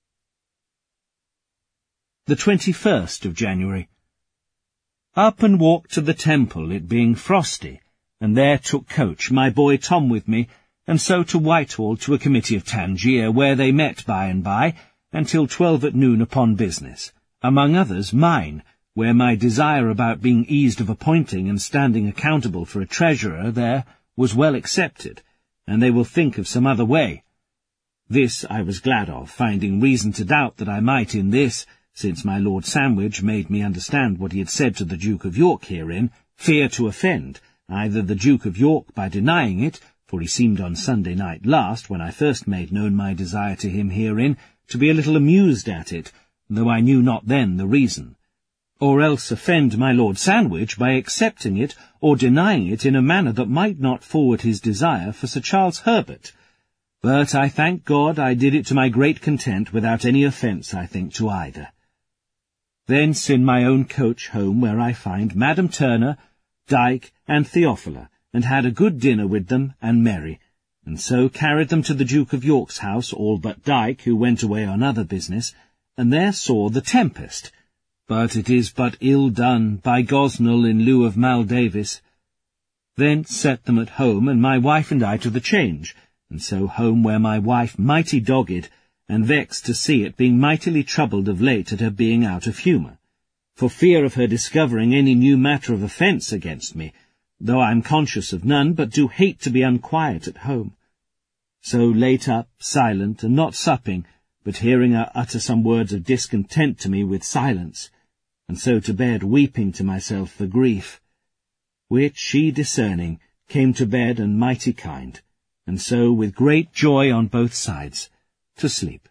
The twenty-first of January. Up and walked to the Temple, it being frosty, and there took coach, my boy Tom with me, and so to Whitehall to a committee of Tangier, where they met by and by, until twelve at noon upon business, among others mine, where my desire about being eased of appointing and standing accountable for a treasurer there was well accepted, and they will think of some other way. This I was glad of, finding reason to doubt that I might in this, since my Lord Sandwich made me understand what he had said to the Duke of York herein, fear to offend, either the Duke of York by denying it, for he seemed on Sunday night last, when I first made known my desire to him herein, to be a little amused at it, though I knew not then the reason, or else offend my Lord Sandwich by accepting it or denying it in a manner that might not forward his desire for Sir Charles Herbert. But I thank God I did it to my great content, without any offence, I think, to either. Thence in my own coach home, where I find Madam Turner, Dyke, and Theophila, and had a good dinner with them, and merry, and so carried them to the Duke of York's house, all but Dyke, who went away on other business, and there saw The Tempest. But it is but ill done, by Gosnell in lieu of Mal Davis. Thence set them at home, and my wife and I to the Change, and so home, where my wife, mighty dogged, and vexed to see it, being mightily troubled of late at her being out of humour, for fear of her discovering any new matter of offence against me, though I am conscious of none, but do hate to be unquiet at home. So late up, silent, and not supping, but hearing her utter some words of discontent to me with silence, and so to bed weeping to myself for grief, which she discerning, came to bed and mighty kind, and so with great joy on both sides, to sleep.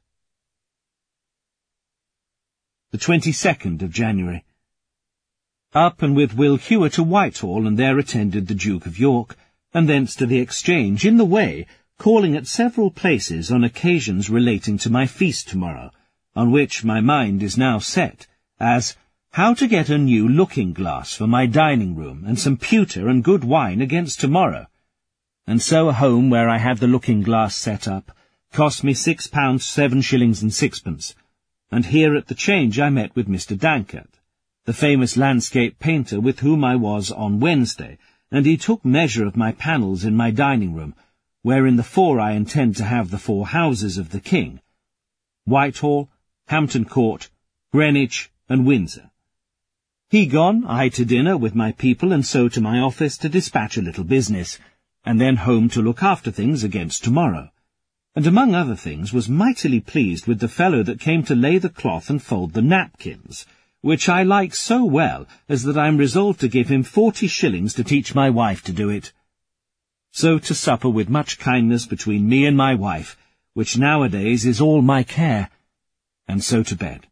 The twenty-second of January. Up and with Will Hewer to Whitehall, and there attended the Duke of York, and thence to the Exchange, in the way, calling at several places on occasions relating to my feast tomorrow, on which my mind is now set, as how to get a new looking-glass for my dining-room, and some pewter and good wine against tomorrow. And so a home where I had the looking-glass set up cost me six pounds seven shillings and sixpence, and here at the Change I met with Mister Dankert, the famous landscape painter with whom I was on Wednesday, and he took measure of my panels in my dining-room, where in the four I intend to have the four houses of the King, Whitehall, Hampton Court, Greenwich, and Windsor. He gone, I to dinner with my people, and so to my office to dispatch a little business, and then home to look after things against tomorrow, and among other things was mightily pleased with the fellow that came to lay the cloth and fold the napkins, which I like so well as that I am resolved to give him forty shillings to teach my wife to do it. So to supper with much kindness between me and my wife, which nowadays is all my care, and so to bed.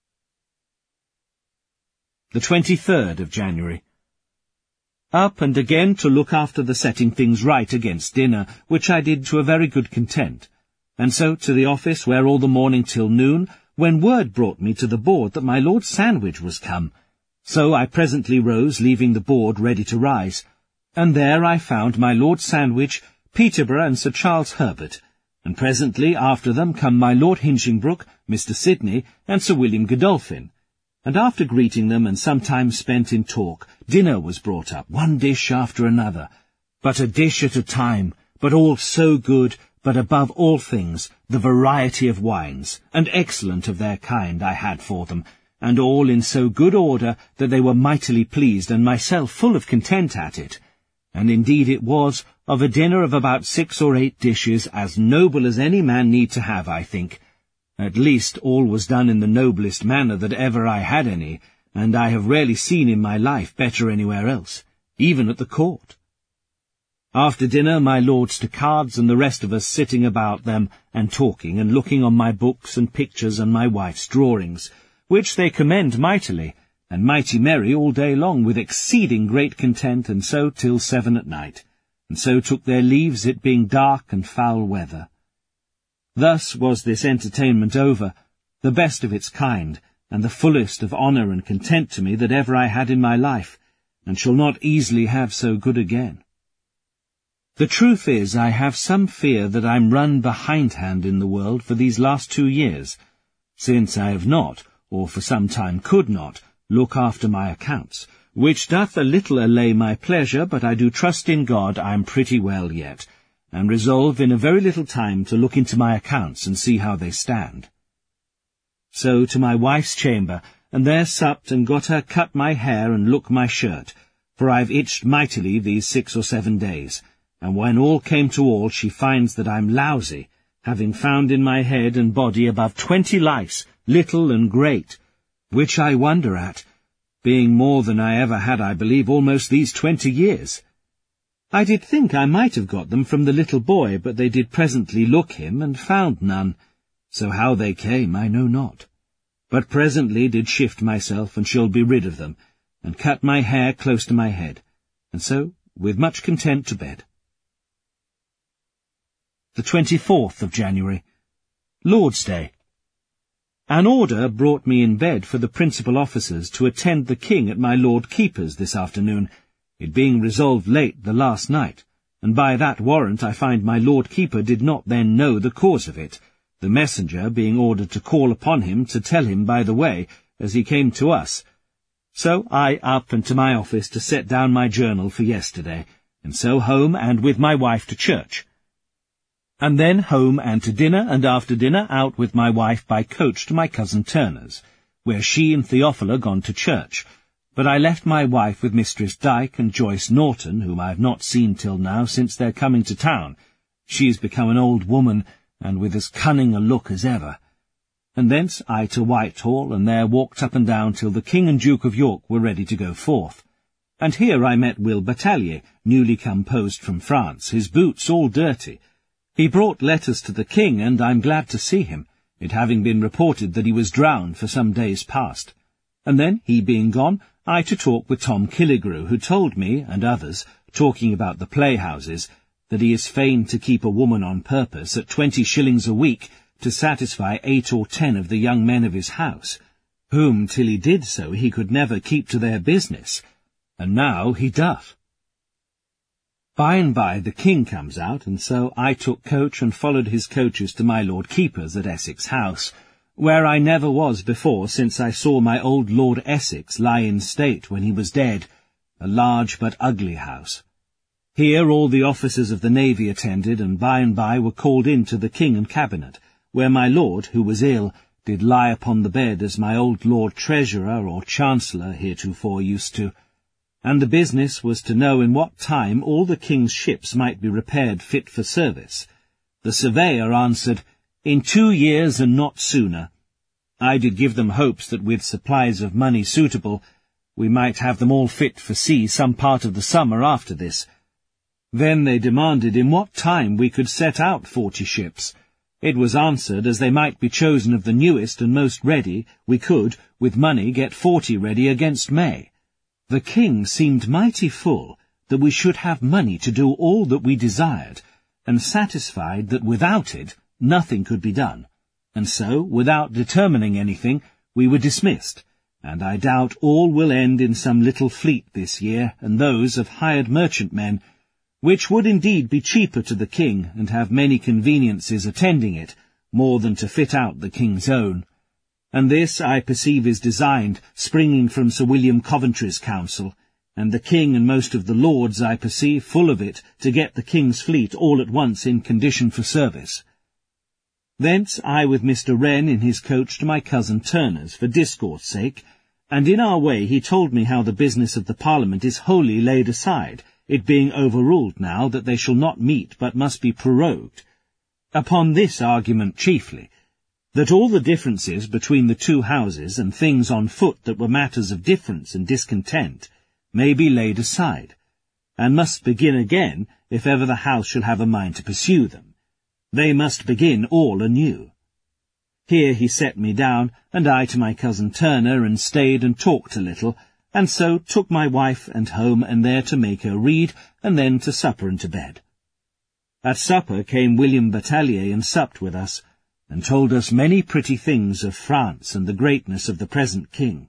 The twenty-third of January. Up and again to look after the setting things right against dinner, which I did to a very good content, and so to the office where all the morning till noon, when word brought me to the board that my Lord Sandwich was come. So I presently rose, leaving the board ready to rise, and there I found my Lord Sandwich, Peterborough, and Sir Charles Herbert, and presently after them come my Lord Hinchingbroke, Mister Sidney, and Sir William Godolphin. And after greeting them and some time spent in talk, dinner was brought up, one dish after another, but a dish at a time, but all so good, but above all things, the variety of wines, and excellent of their kind I had for them, and all in so good order that they were mightily pleased, and myself full of content at it. And indeed it was, of a dinner of about six or eight dishes, as noble as any man need to have, I think. At least all was done in the noblest manner that ever I had any, and I have rarely seen in my life better anywhere else, even at the court. After dinner my lords to cards, and the rest of us sitting about them, and talking, and looking on my books and pictures and my wife's drawings, which they commend mightily, and mighty merry all day long, with exceeding great content, and so till seven at night, and so took their leaves, it being dark and foul weather. Thus was this entertainment over, the best of its kind, and the fullest of honour and content to me that ever I had in my life, and shall not easily have so good again. The truth is, I have some fear that I'm run behindhand in the world for these last two years, since I have not, or for some time could not, look after my accounts, which doth a little allay my pleasure, but I do trust in God I am pretty well yet, and resolve in a very little time to look into my accounts and see how they stand. So to my wife's chamber, and there supped and got her cut my hair and look my shirt, for I've itched mightily these six or seven days, and when all came to all she finds that I'm lousy, having found in my head and body above twenty lice, little and great, which I wonder at, being more than I ever had, I believe, almost these twenty years. I did think I might have got them from the little boy, but they did presently look him, and found none, so how they came I know not. But presently did shift myself, and shall be rid of them, and cut my hair close to my head, and so with much content to bed. The twenty-fourth of January. Lord's Day. An order brought me in bed for the principal officers to attend the King at my Lord Keeper's this afternoon, it being resolved late the last night, and by that warrant I find my Lord Keeper did not then know the cause of it, the messenger being ordered to call upon him to tell him by the way, as he came to us. So I up and to my office to set down my journal for yesterday, and so home and with my wife to church. and then home and to dinner, and after dinner out with my wife by coach to my cousin Turner's, where she and Theophila gone to church, but I left my wife with Mistress Dyke and Joyce Norton, whom I have not seen till now since their coming to town. She is become an old woman, and with as cunning a look as ever. And thence I to Whitehall, and there walked up and down till the King and Duke of York were ready to go forth. And here I met Will Battalier, newly come post from France, his boots all dirty. He brought letters to the King, and I'm glad to see him, it having been reported that he was drowned for some days past. And then, he being gone, I to talk with Tom Killigrew, who told me, and others, talking about the playhouses, that he is fain to keep a woman on purpose at twenty shillings a week to satisfy eight or ten of the young men of his house, whom, till he did so, he could never keep to their business, and now he doth. By and by the King comes out, and so I took coach and followed his coaches to my Lord Keeper's at Essex House, where I never was before since I saw my old Lord Essex lie in state when he was dead, a large but ugly house. Here all the officers of the navy attended, and by and by were called in to the King and Cabinet, where my lord, who was ill, did lie upon the bed as my old Lord Treasurer or Chancellor heretofore used to, and the business was to know in what time all the King's ships might be repaired fit for service. The surveyor answered, in two years and not sooner. I did give them hopes that with supplies of money suitable, we might have them all fit for sea some part of the summer after this. Then they demanded in what time we could set out forty ships. It was answered, as they might be chosen of the newest and most ready, we could, with money, get forty ready against May. The King seemed mighty full that we should have money to do all that we desired, and satisfied that without it nothing could be done. And so, without determining anything, we were dismissed, and I doubt all will end in some little fleet this year, and those of hired merchantmen, which would indeed be cheaper to the King, and have many conveniences attending it, more than to fit out the King's own. And this, I perceive, is designed, springing from Sir William Coventry's counsel, and the King and most of the lords, I perceive, full of it, to get the King's fleet all at once in condition for service. Thence I with Mister Wren in his coach to my cousin Turner's for discourse sake, and in our way he told me how the business of the Parliament is wholly laid aside, it being overruled now that they shall not meet but must be prorogued. Upon this argument chiefly, that all the differences between the two houses and things on foot that were matters of difference and discontent may be laid aside, and must begin again if ever the House shall have a mind to pursue them. They must begin all anew. Here he set me down, and I to my cousin Turner, and stayed and talked a little, and so took my wife and home, and there to make her read, and then to supper and to bed. At supper came William Battalier and supped with us, and told us many pretty things of France and the greatness of the present King.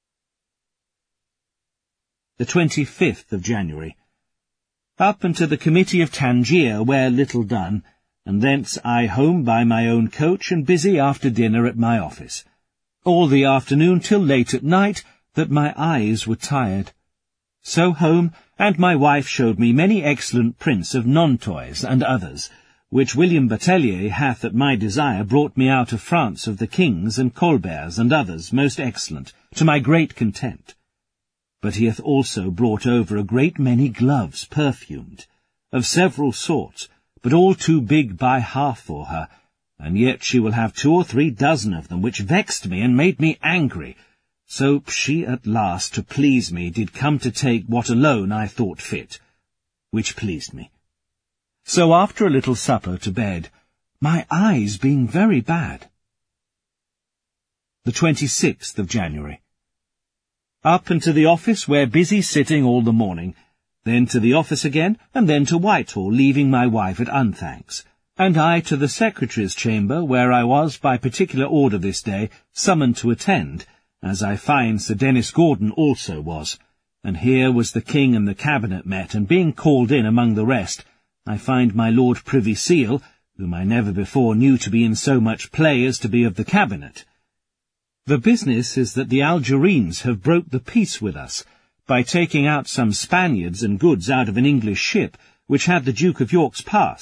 The twenty-fifth of January. Up unto the Committee of Tangier, where little done, and thence I home by my own coach, and busy after dinner at my office. All the afternoon till late at night, that my eyes were tired. So home, and my wife showed me many excellent prints of Nantois and others, which William Battalier hath at my desire brought me out of France of the King's and Colbert's and others most excellent, to my great content. But he hath also brought over a great many gloves perfumed, of several sorts, but all too big by half for her, and yet she will have two or three dozen of them, which vexed me and made me angry. So she at last, to please me, did come to take what alone I thought fit, which pleased me. So after a little supper to bed, my eyes being very bad. The twenty-sixth of January. Up and to the office, where busy sitting all the morning, then to the office again, and then to Whitehall, leaving my wife at Unthanks, and I to the secretary's chamber, where I was, by particular order this day, summoned to attend, as I find Sir Dennis Gordon also was, and here was the King and the Cabinet met, and being called in among the rest, I find my Lord Privy Seal, whom I never before knew to be in so much play as to be of the Cabinet. The business is that the Algerines have broke the peace with us, by taking out some Spaniards and goods out of an English ship, which had the Duke of York's pass,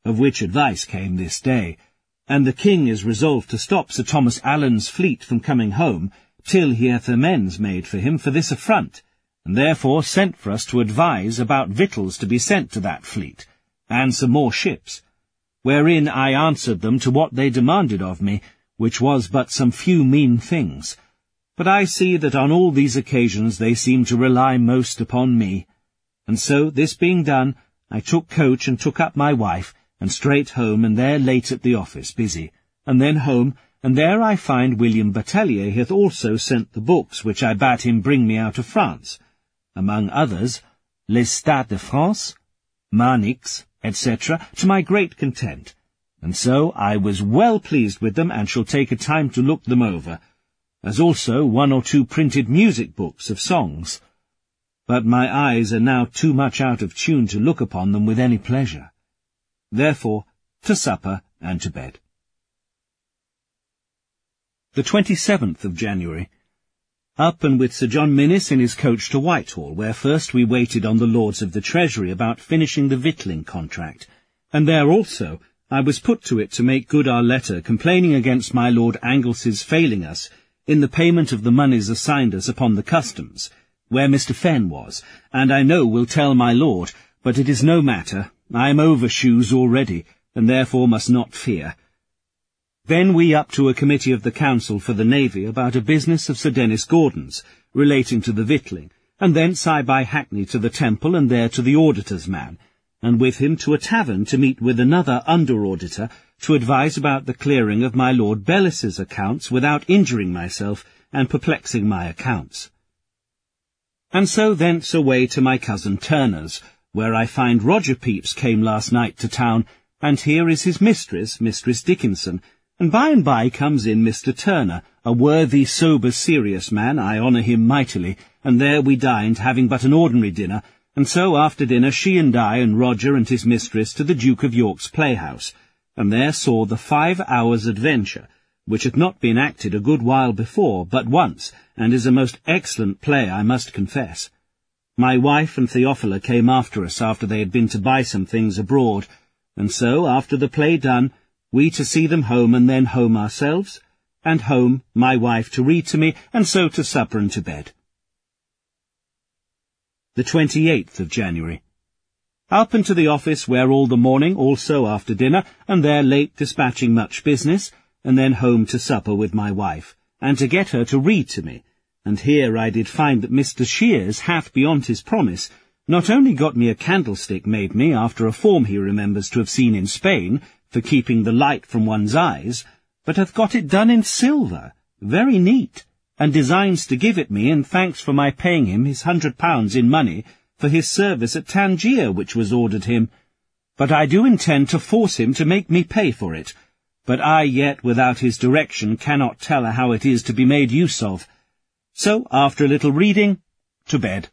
of which advice came this day, and the king is resolved to stop Sir Thomas Allen's fleet from coming home, till he hath amends made for him for this affront, and therefore sent for us to advise about victuals to be sent to that fleet, and some more ships, wherein I answered them to what they demanded of me, which was but some few mean things. But I see that on all these occasions they seem to rely most upon me. And so, this being done, I took coach and took up my wife, and straight home, and there late at the office, busy. And then home, and there I find William Batelier hath also sent the books which I bade him bring me out of France, among others, L'Estat de France, Marnix, et cetera, to my great content. And so I was well pleased with them, and shall take a time to look them over, as also one or two printed music books of songs. But my eyes are now too much out of tune to look upon them with any pleasure. Therefore, to supper and to bed. The twenty-seventh of January. Up and with Sir John Minnis in his coach to Whitehall, where first we waited on the Lords of the Treasury about finishing the victualling contract, and there also I was put to it to make good our letter complaining against my Lord Anglesey's failing us in the payment of the moneys assigned us upon the customs, where Mister Fenn was, and I know will tell my lord, but it is no matter, I am over shoes already, and therefore must not fear. Then we up to a committee of the Council for the Navy about a business of Sir Dennis Gordon's, relating to the victualling, and thence I by Hackney to the Temple, and there to the auditor's man, and with him to a tavern to meet with another under-auditor, to advise about the clearing of my Lord Bellis's accounts without injuring myself and perplexing my accounts. And so thence away to my cousin Turner's, where I find Roger Pepys came last night to town, and here is his mistress, Mistress Dickinson, and by and by comes in Mister Turner, a worthy, sober, serious man, I honour him mightily, and there we dined, having but an ordinary dinner, and so after dinner she and I and Roger and his mistress to the Duke of York's playhouse, and there saw the Five Hours' Adventure, which had not been acted a good while before, but once, and is a most excellent play, I must confess. My wife and Theophila came after us after they had been to buy some things abroad, and so, after the play done, we to see them home, and then home ourselves, and home, my wife to read to me, and so to supper and to bed. The twenty-eighth of January. Up and to the office, where all the morning, also after dinner, and there late dispatching much business, and then home to supper with my wife, and to get her to read to me. And here I did find that Mister Shears hath, beyond his promise, not only got me a candlestick made me after a form he remembers to have seen in Spain, for keeping the light from one's eyes, but hath got it done in silver, very neat, and designs to give it me in thanks for my paying him his hundred pounds in money for his service at Tangier, which was ordered him. But I do intend to force him to make me pay for it, but I yet without his direction cannot tell how it is to be made use of. So, after a little reading, to bed.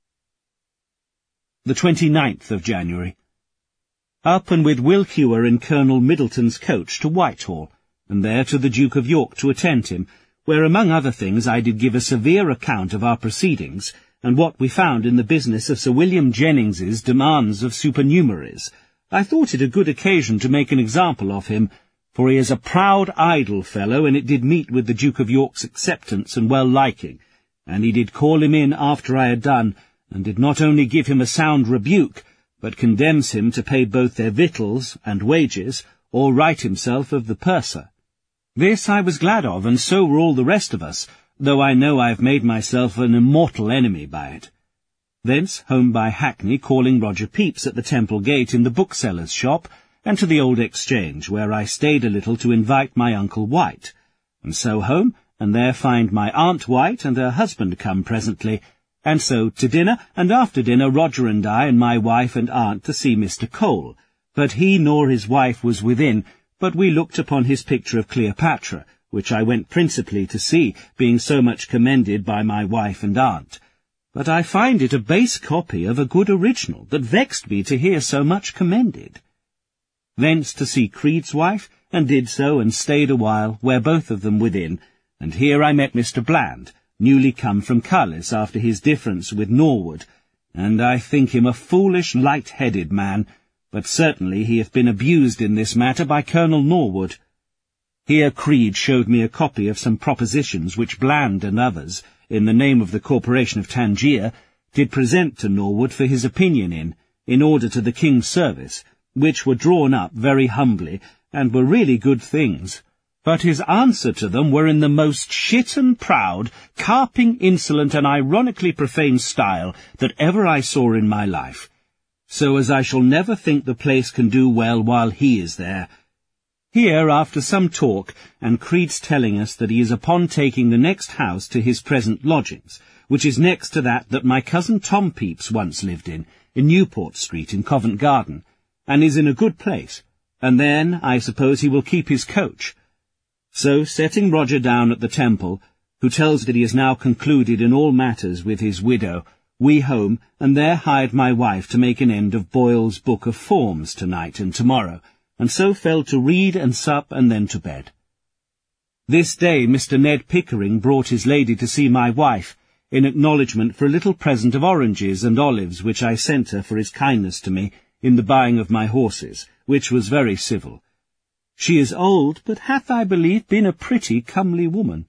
The twenty-ninth of January. Up and with Will Hewer in Colonel Middleton's coach to Whitehall, and there to the Duke of York to attend him, where among other things I did give a severe account of our proceedings, and what we found in the business of Sir William Jennings's demands of supernumeraries. I thought it a good occasion to make an example of him, for he is a proud idle fellow, and it did meet with the Duke of York's acceptance and well liking, and he did call him in after I had done, and did not only give him a sound rebuke, but condemns him to pay both their victuals and wages, or right himself of the purser. This I was glad of, and so were all the rest of us, though I know I have made myself an immortal enemy by it. Thence home by Hackney, calling Roger Pepys at the Temple Gate in the bookseller's shop, and to the Old Exchange, where I stayed a little to invite my Uncle White, and so home, and there find my Aunt White and her husband come presently, and so to dinner, and after dinner Roger and I and my wife and aunt to see Mister Cole, but he nor his wife was within, but we looked upon his picture of Cleopatra, which I went principally to see, being so much commended by my wife and aunt. But I find it a base copy of a good original, that vexed me to hear so much commended. Thence to see Creed's wife, and did so, and stayed a while, where both of them within, and here I met Mister Bland, newly come from Cullis after his difference with Norwood, and I think him a foolish, light-headed man, but certainly he hath been abused in this matter by Colonel Norwood. Here Creed showed me a copy of some propositions which Bland and others, in the name of the Corporation of Tangier, did present to Norwood for his opinion in, in order to the King's service, which were drawn up very humbly, and were really good things. But his answer to them were in the most shit and proud, carping, insolent, and ironically profane style that ever I saw in my life. So as I shall never think the place can do well while he is there. Here, after some talk, and Creed's telling us that he is upon taking the next house to his present lodgings, which is next to that that my cousin Tom Pepys once lived in, in Newport Street in Covent Garden, and is in a good place, and then, I suppose, he will keep his coach. So, setting Roger down at the Temple, who tells that he has now concluded in all matters with his widow, we home, and there hired my wife to make an end of Boyle's Book of Forms tonight and tomorrow, and so fell to read and sup and then to bed. This day Mister Ned Pickering brought his lady to see my wife, in acknowledgment for a little present of oranges and olives which I sent her for his kindness to me in the buying of my horses, which was very civil. She is old, but hath, I believe, been a pretty comely woman.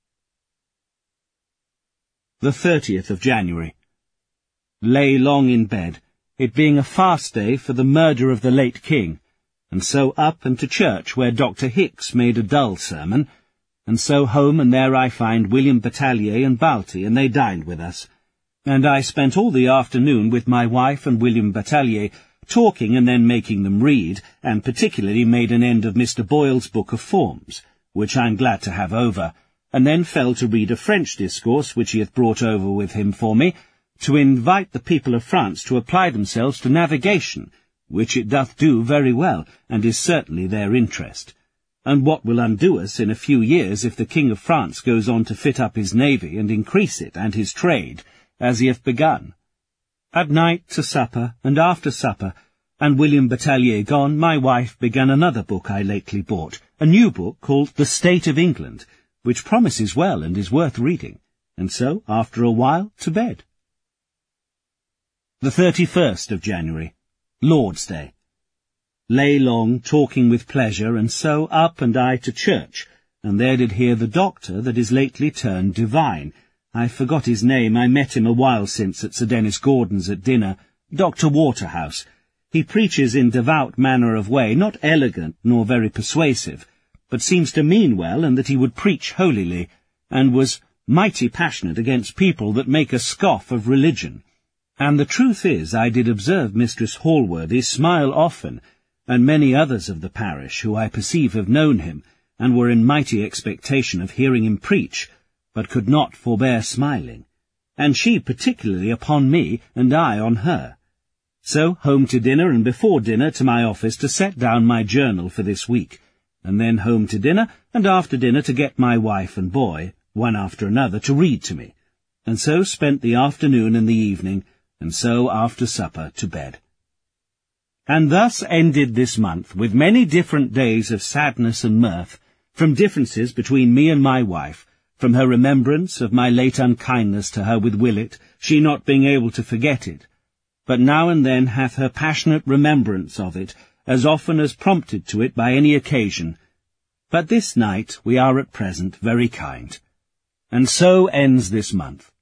The thirtieth of January. Lay long in bed, it being a fast day for the murder of the late King, and so up and to church, where Doctor Hicks made a dull sermon, and so home, and there I find William Battalier and Balty, and they dined with us. And I spent all the afternoon with my wife and William Battalier, talking and then making them read, and particularly made an end of Mister Boyle's Book of Forms, which I am glad to have over, and then fell to read a French discourse which he hath brought over with him for me, to invite the people of France to apply themselves to navigation, which it doth do very well, and is certainly their interest. And what will undo us in a few years if the King of France goes on to fit up his navy and increase it and his trade, as he hath begun? At night to supper, and after supper, and William Battalier gone, my wife began another book I lately bought, a new book called The State of England, which promises well and is worth reading, and so, after a while, to bed. The thirty-first of January, Lord's Day. Lay long, talking with pleasure, and so up and I to church, and there did hear the doctor that is lately turned divine. I forgot his name, I met him a while since at Sir Dennis Gordon's at dinner, Doctor Waterhouse. He preaches in devout manner of way, not elegant nor very persuasive, but seems to mean well, and that he would preach holily, and was mighty passionate against people that make a scoff of religion. And the truth is, I did observe Mistress Hallworthy smile often, and many others of the parish, who I perceive have known him, and were in mighty expectation of hearing him preach, but could not forbear smiling, and she particularly upon me, and I on her. So home to dinner, and before dinner to my office to set down my journal for this week, and then home to dinner, and after dinner to get my wife and boy, one after another, to read to me, and so spent the afternoon and the evening, and so after supper to bed. And thus ended this month, with many different days of sadness and mirth, from differences between me and my wife, from her remembrance of my late unkindness to her with Willett, she not being able to forget it, but now and then hath her passionate remembrance of it, as often as prompted to it by any occasion. But this night we are at present very kind. And so ends this month.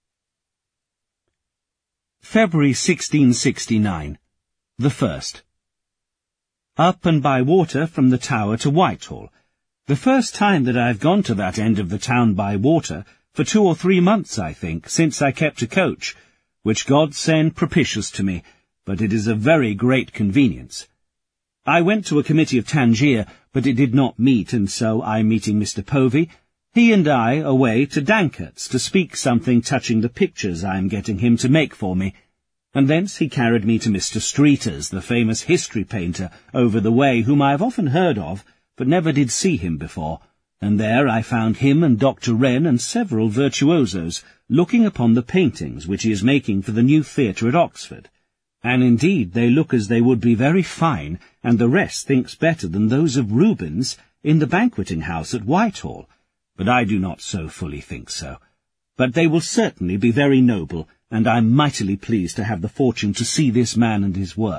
February sixteen sixty-nine. The first. Up and by water from the Tower to Whitehall. The first time that I have gone to that end of the town by water, for two or three months, I think, since I kept a coach, which God send propitious to me, but it is a very great convenience. I went to a committee of Tangier, but it did not meet, and so I meeting Mister Povey, he and I away to Dankert's to speak something touching the pictures I am getting him to make for me, and thence he carried me to Mister Streeter's, the famous history painter, over the way, whom I have often heard of, but never did see him before, and there I found him and Doctor Wren and several virtuosos looking upon the paintings which he is making for the new theatre at Oxford, and indeed they look as they would be very fine, and the rest thinks better than those of Rubens in the banqueting house at Whitehall, but I do not so fully think so. But they will certainly be very noble, and I am mightily pleased to have the fortune to see this man and his work,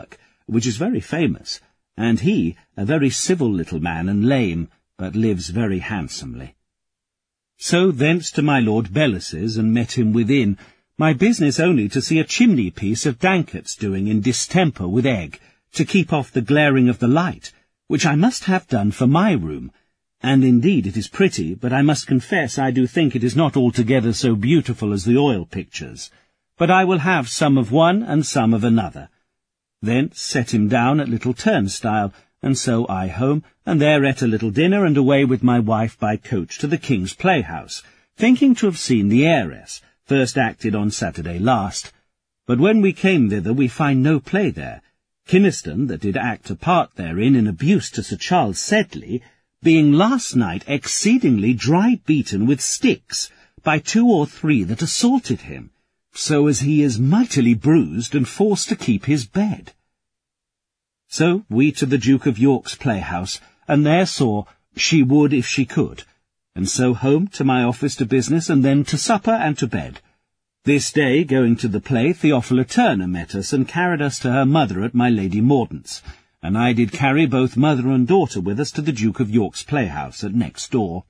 which is very famous, and he a very civil little man and lame, but lives very handsomely. So thence to my Lord Bellas's, and met him within, my business only to see a chimney-piece of Danket's doing in distemper with egg, to keep off the glaring of the light, which I must have done for my room, and indeed it is pretty, but I must confess I do think it is not altogether so beautiful as the oil pictures. But I will have some of one and some of another. Thence set him down at little turnstile, and so I home, and there ate a little dinner, and away with my wife by coach to the King's Playhouse, thinking to have seen The Heiress, first acted on Saturday last. But when we came thither we find no play there, Kynaston, that did act a part therein in abuse to Sir Charles Sedley, being last night exceedingly dry beaten with sticks by two or three that assaulted him, so as he is mightily bruised and forced to keep his bed. So we to the Duke of York's playhouse, and there saw She Would If She Could, and so home to my office to business, and then to supper and to bed. This day, going to the play, Theophila Turner met us, and carried us to her mother at my Lady Mordaunt's, and I did carry both mother and daughter with us to the Duke of York's playhouse at next door.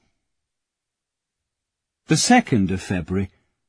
The second of February.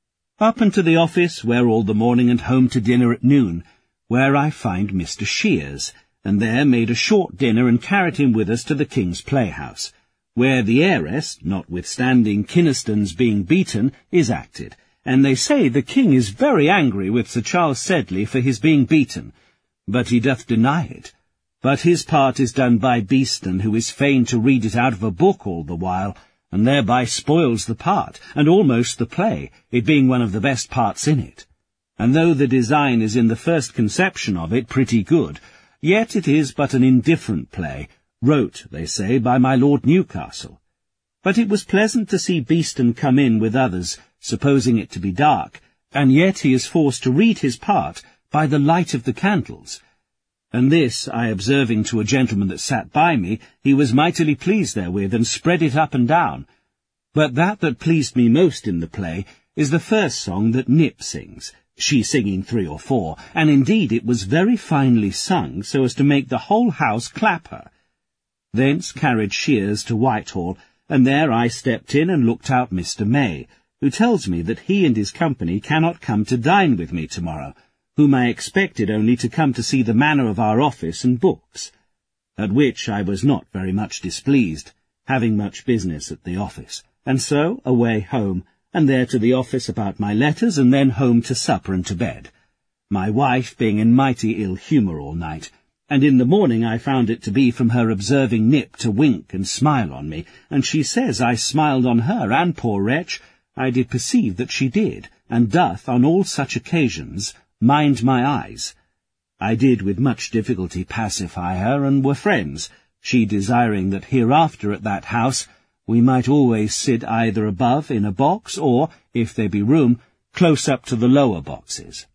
Up and to the office, where all the morning, and home to dinner at noon, where I find Mister Shears, and there made a short dinner, and carried him with us to the King's Playhouse, where The Heiress, notwithstanding Kynaston's being beaten, is acted, and they say the King is very angry with Sir Charles Sedley for his being beaten, but he doth deny it. But his part is done by Beeston, who is fain to read it out of a book all the while, and thereby spoils the part, and almost the play, it being one of the best parts in it. And though the design is in the first conception of it pretty good, yet it is but an indifferent play, wrote, they say, by my Lord Newcastle. But it was pleasant to see Beeston come in with others, supposing it to be dark, and yet he is forced to read his part by the light of the candles. And this, I observing to a gentleman that sat by me, he was mightily pleased therewith, and spread it up and down. But that that pleased me most in the play is the first song that Nip sings, she singing three or four, and indeed it was very finely sung, so as to make the whole house clap her. Thence carried Shears to Whitehall, and there I stepped in and looked out Mister May, who tells me that he and his company cannot come to dine with me tomorrow, whom I expected only to come to see the manner of our office and books, at which I was not very much displeased, having much business at the office, and so away home, and there to the office about my letters, and then home to supper and to bed, my wife being in mighty ill humour all night, and in the morning I found it to be from her observing Nip to wink and smile on me, and she says I smiled on her, and, poor wretch, I did perceive that she did, and doth, on all such occasions, mind my eyes. I did with much difficulty pacify her, and were friends, she desiring that hereafter at that house we might always sit either above in a box, or, if there be room, close up to the lower boxes.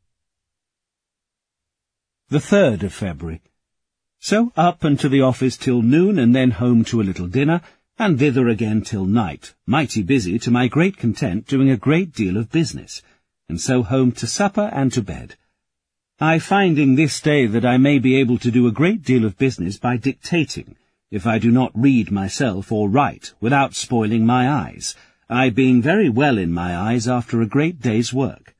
The third of February. So up and to the office till noon, and then home to a little dinner, and thither again till night, mighty busy to my great content, doing a great deal of business, and so home to supper and to bed. I finding this day that I may be able to do a great deal of business by dictating, if I do not read myself or write, without spoiling my eyes, I being very well in my eyes after a great day's work.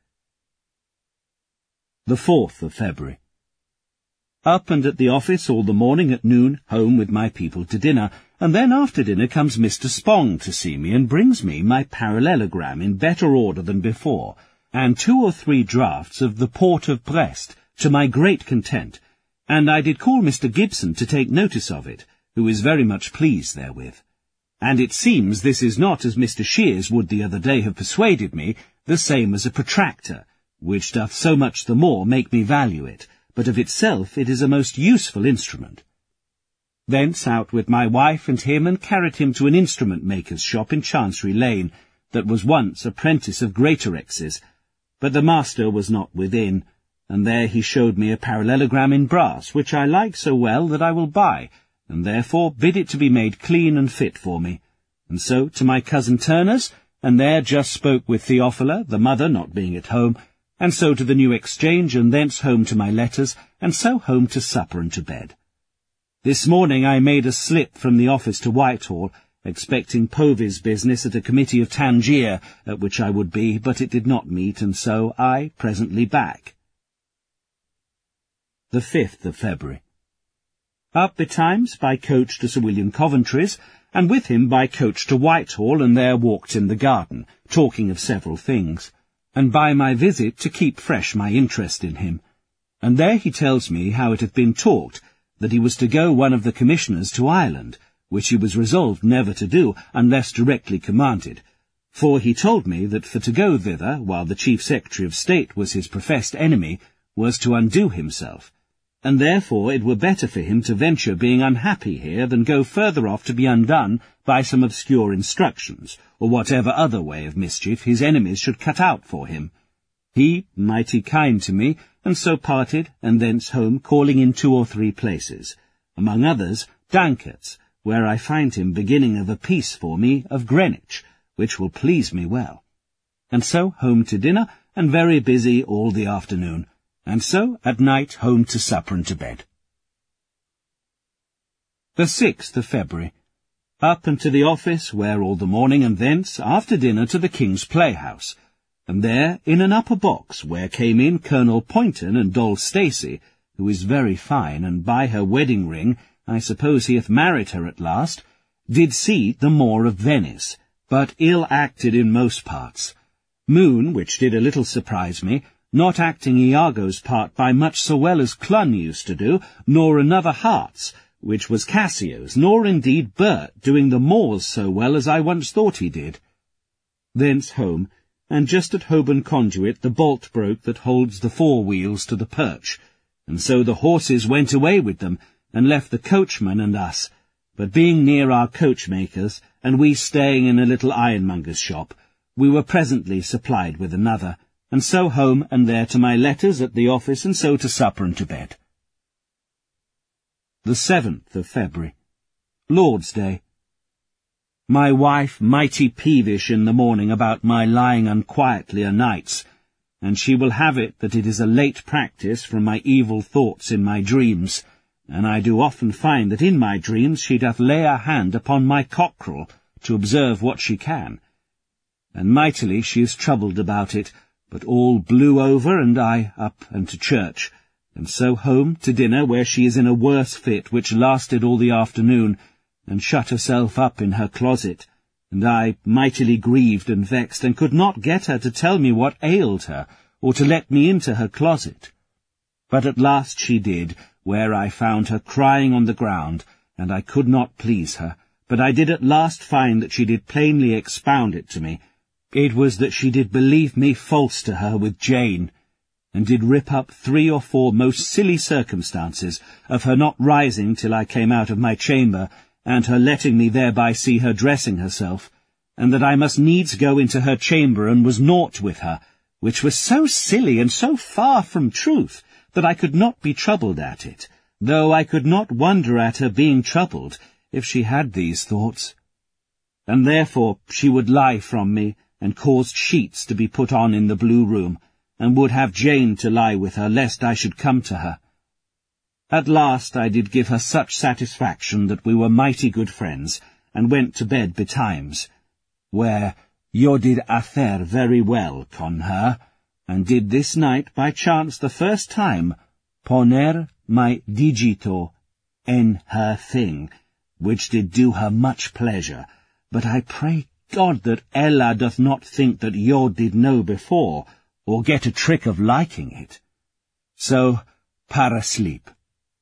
The fourth of February. Up and at the office all the morning, at noon, home with my people to dinner, and then after dinner comes Mister Spong to see me, and brings me my parallelogram in better order than before, and two or three draughts of the port of Brest, to my great content, and I did call Mister Gibson to take notice of it, who is very much pleased therewith. And it seems this is not, as Mister Shears would the other day have persuaded me, the same as a protractor, which doth so much the more make me value it, but of itself it is a most useful instrument. Thence out with my wife and him, and carried him to an instrument-maker's shop in Chancery Lane, that was once apprentice of Greatorex's, but the master was not within, and there he showed me a parallelogram in brass, which I like so well that I will buy, and therefore bid it to be made clean and fit for me, and so to my cousin Turner's, and there just spoke with Theophila, the mother not being at home, and so to the New Exchange, and thence home to my letters, and so home to supper and to bed. This morning I made a slip from the office to Whitehall, expecting Povy's business at a committee of Tangier, at which I would be, but it did not meet, and so I presently back. The fifth of February. Up betimes by coach to Sir William Coventry's, and with him by coach to Whitehall, and there walked in the garden, talking of several things, and by my visit to keep fresh my interest in him. And there he tells me how it hath been talked that he was to go one of the commissioners to Ireland, which he was resolved never to do, unless directly commanded. For he told me that for to go thither, while the Chief Secretary of State was his professed enemy, was to undo himself, and therefore it were better for him to venture being unhappy here than go further off to be undone by some obscure instructions, or whatever other way of mischief his enemies should cut out for him. He, mighty kind to me, and so parted, and thence home, calling in two or three places, among others Dankert's, where I find him beginning of a piece for me of Greenwich, which will please me well. And so home to dinner, and very busy all the afternoon, and so at night home to supper and to bed. The sixth of February. Up and to the office, where all the morning, and thence, after dinner, to the King's Playhouse, and there, in an upper box, where came in Colonel Poynton and Doll Stacey, who is very fine, and by her wedding ring, I suppose he hath married her at last, did see the Moor of Venice, but ill acted in most parts. Moon, which did a little surprise me, not acting Iago's part by much so well as Clun used to do, nor another Hart's, which was Cassio's, nor indeed Burt doing the Moors so well as I once thought he did. Thence home, and just at Holborn Conduit the bolt broke that holds the four wheels to the perch, and so the horses went away with them, and left the coachman and us, but being near our coachmakers, and we staying in a little ironmonger's shop, we were presently supplied with another, and so home and there to my letters at the office, and so to supper and to bed. The seventh of February. Lord's Day. My wife mighty peevish in the morning about my lying unquietly o' nights, and she will have it that it is a late practice from my evil thoughts in my dreams, and I do often find that in my dreams she doth lay her hand upon my cockerel to observe what she can. And mightily she is troubled about it, but all blew over, and I up and to church, and so home to dinner, where she is in a worse fit which lasted all the afternoon, and shut herself up in her closet, and I mightily grieved and vexed, and could not get her to tell me what ailed her, or to let me into her closet. But at last she did, where I found her crying on the ground, and I could not please her, but I did at last find that she did plainly expound it to me. It was that she did believe me false to her with Jane, and did rip up three or four most silly circumstances of her not rising till I came out of my chamber, and her letting me thereby see her dressing herself, and that I must needs go into her chamber and was naught with her, which was so silly and so far from truth, that I could not be troubled at it, though I could not wonder at her being troubled, if she had these thoughts. And therefore she would lie from me, and caused sheets to be put on in the blue room, and would have Jane to lie with her, lest I should come to her. At last I did give her such satisfaction that we were mighty good friends, and went to bed betimes, where yo did affair very well con her, and did this night by chance the first time poner my digito en her thing, which did do her much pleasure, but I pray God that Ella doth not think that yo did know before, or get a trick of liking it. So, para sleep.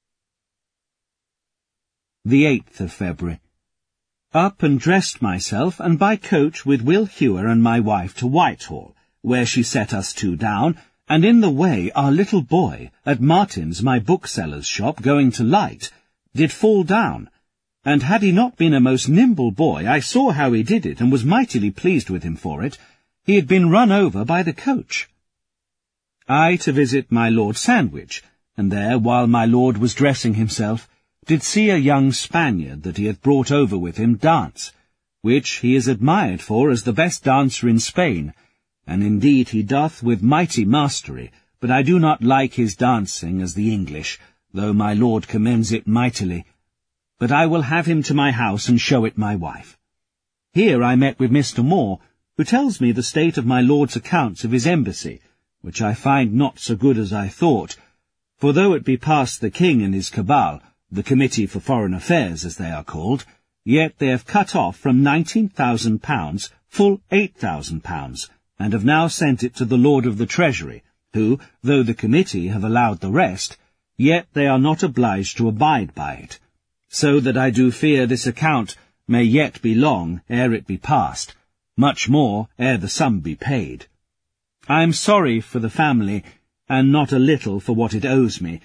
The eighth of February. Up and dressed myself, and by coach with Will Hewer and my wife to Whitehall, where she set us two down, and in the way our little boy, at Martin's my bookseller's shop, going to light, did fall down, and had he not been a most nimble boy, I saw how he did it, and was mightily pleased with him for it. He had been run over by the coach. I to visit my Lord Sandwich, and there, while my lord was dressing himself, did see a young Spaniard that he had brought over with him dance, which he is admired for as the best dancer in Spain, and indeed he doth with mighty mastery, but I do not like his dancing as the English, though my lord commends it mightily. But I will have him to my house and show it my wife. Here I met with Mister Moore, who tells me the state of my lord's accounts of his embassy, which I find not so good as I thought, for though it be past the king and his cabal, the Committee for Foreign Affairs as they are called, yet they have cut off from nineteen thousand pounds full eight thousand pounds, and have now sent it to the Lord of the Treasury, who, though the committee have allowed the rest, yet they are not obliged to abide by it, so that I do fear this account may yet be long ere it be passed, much more ere the sum be paid. I am sorry for the family, and not a little for what it owes me.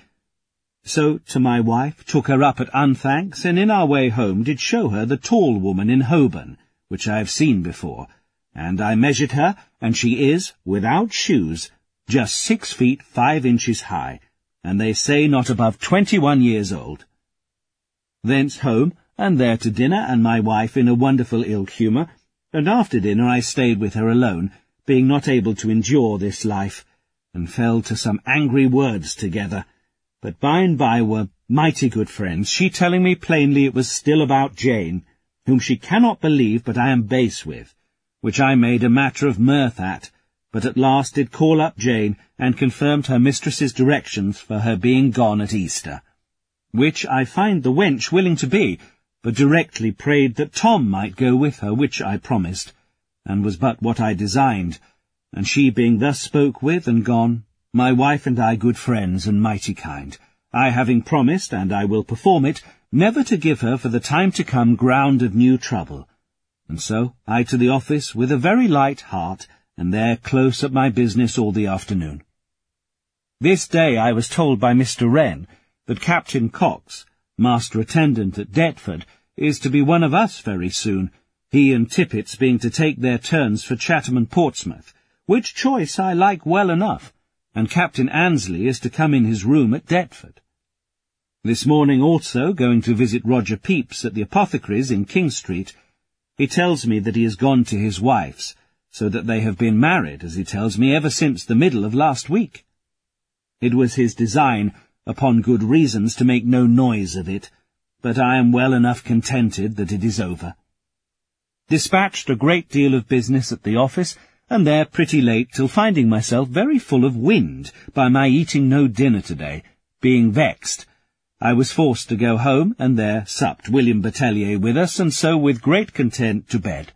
So to my wife took her up at unthanks, and in our way home did show her the tall woman in Holborn, which I have seen before, and I measured her, and she is, without shoes, just six feet five inches high, and they say not above twenty-one years old. Thence home, and there to dinner, and my wife in a wonderful ill humour, and after dinner I stayed with her alone, being not able to endure this life, and fell to some angry words together, but by and by were mighty good friends, she telling me plainly it was still about Jane, whom she cannot believe but I am base with, which I made a matter of mirth at, but at last did call up Jane, and confirmed her mistress's directions for her being gone at Easter, which I find the wench willing to be, but directly prayed that Tom might go with her, which I promised, and was but what I designed, and she being thus spoke with and gone, my wife and I good friends and mighty kind, I having promised, and I will perform it, never to give her for the time to come ground of new trouble. And so I to the office with a very light heart, and there close at my business all the afternoon. This day I was told by Mister Wren that Captain Cox, master attendant at Deptford, is to be one of us very soon, he and Tippets being to take their turns for Chatham and Portsmouth, which choice I like well enough, and Captain Ansley is to come in his room at Deptford. This morning also, going to visit Roger Pepys at the apothecary's in King Street, he tells me that he has gone to his wife's, so that they have been married, as he tells me, ever since the middle of last week. It was his design, upon good reasons, to make no noise of it, but I am well enough contented that it is over. Dispatched a great deal of business at the office, and there pretty late, till finding myself very full of wind by my eating no dinner to-day, being vexed, I was forced to go home, and there supped William Batelier with us, and so with great content to bed.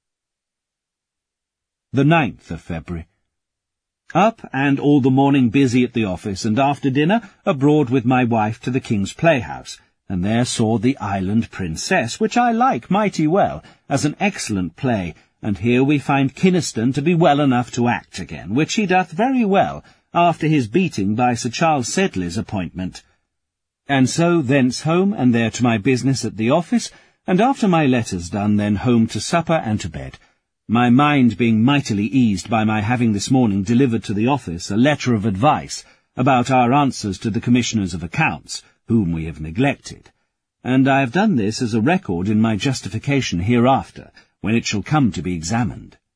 The ninth of February. Up, and all the morning busy at the office, and after dinner abroad with my wife to the King's Playhouse, and there saw The Island Princess, which I like mighty well, as an excellent play, and here we find Kynaston to be well enough to act again, which he doth very well, after his beating by Sir Charles Sedley's appointment. And so thence home, and there to my business at the office, and after my letters done, then home to supper and to bed, my mind being mightily eased by my having this morning delivered to the office a letter of advice about our answers to the Commissioners of Accounts, whom we have neglected, and I have done this as a record in my justification hereafter, when it shall come to be examined.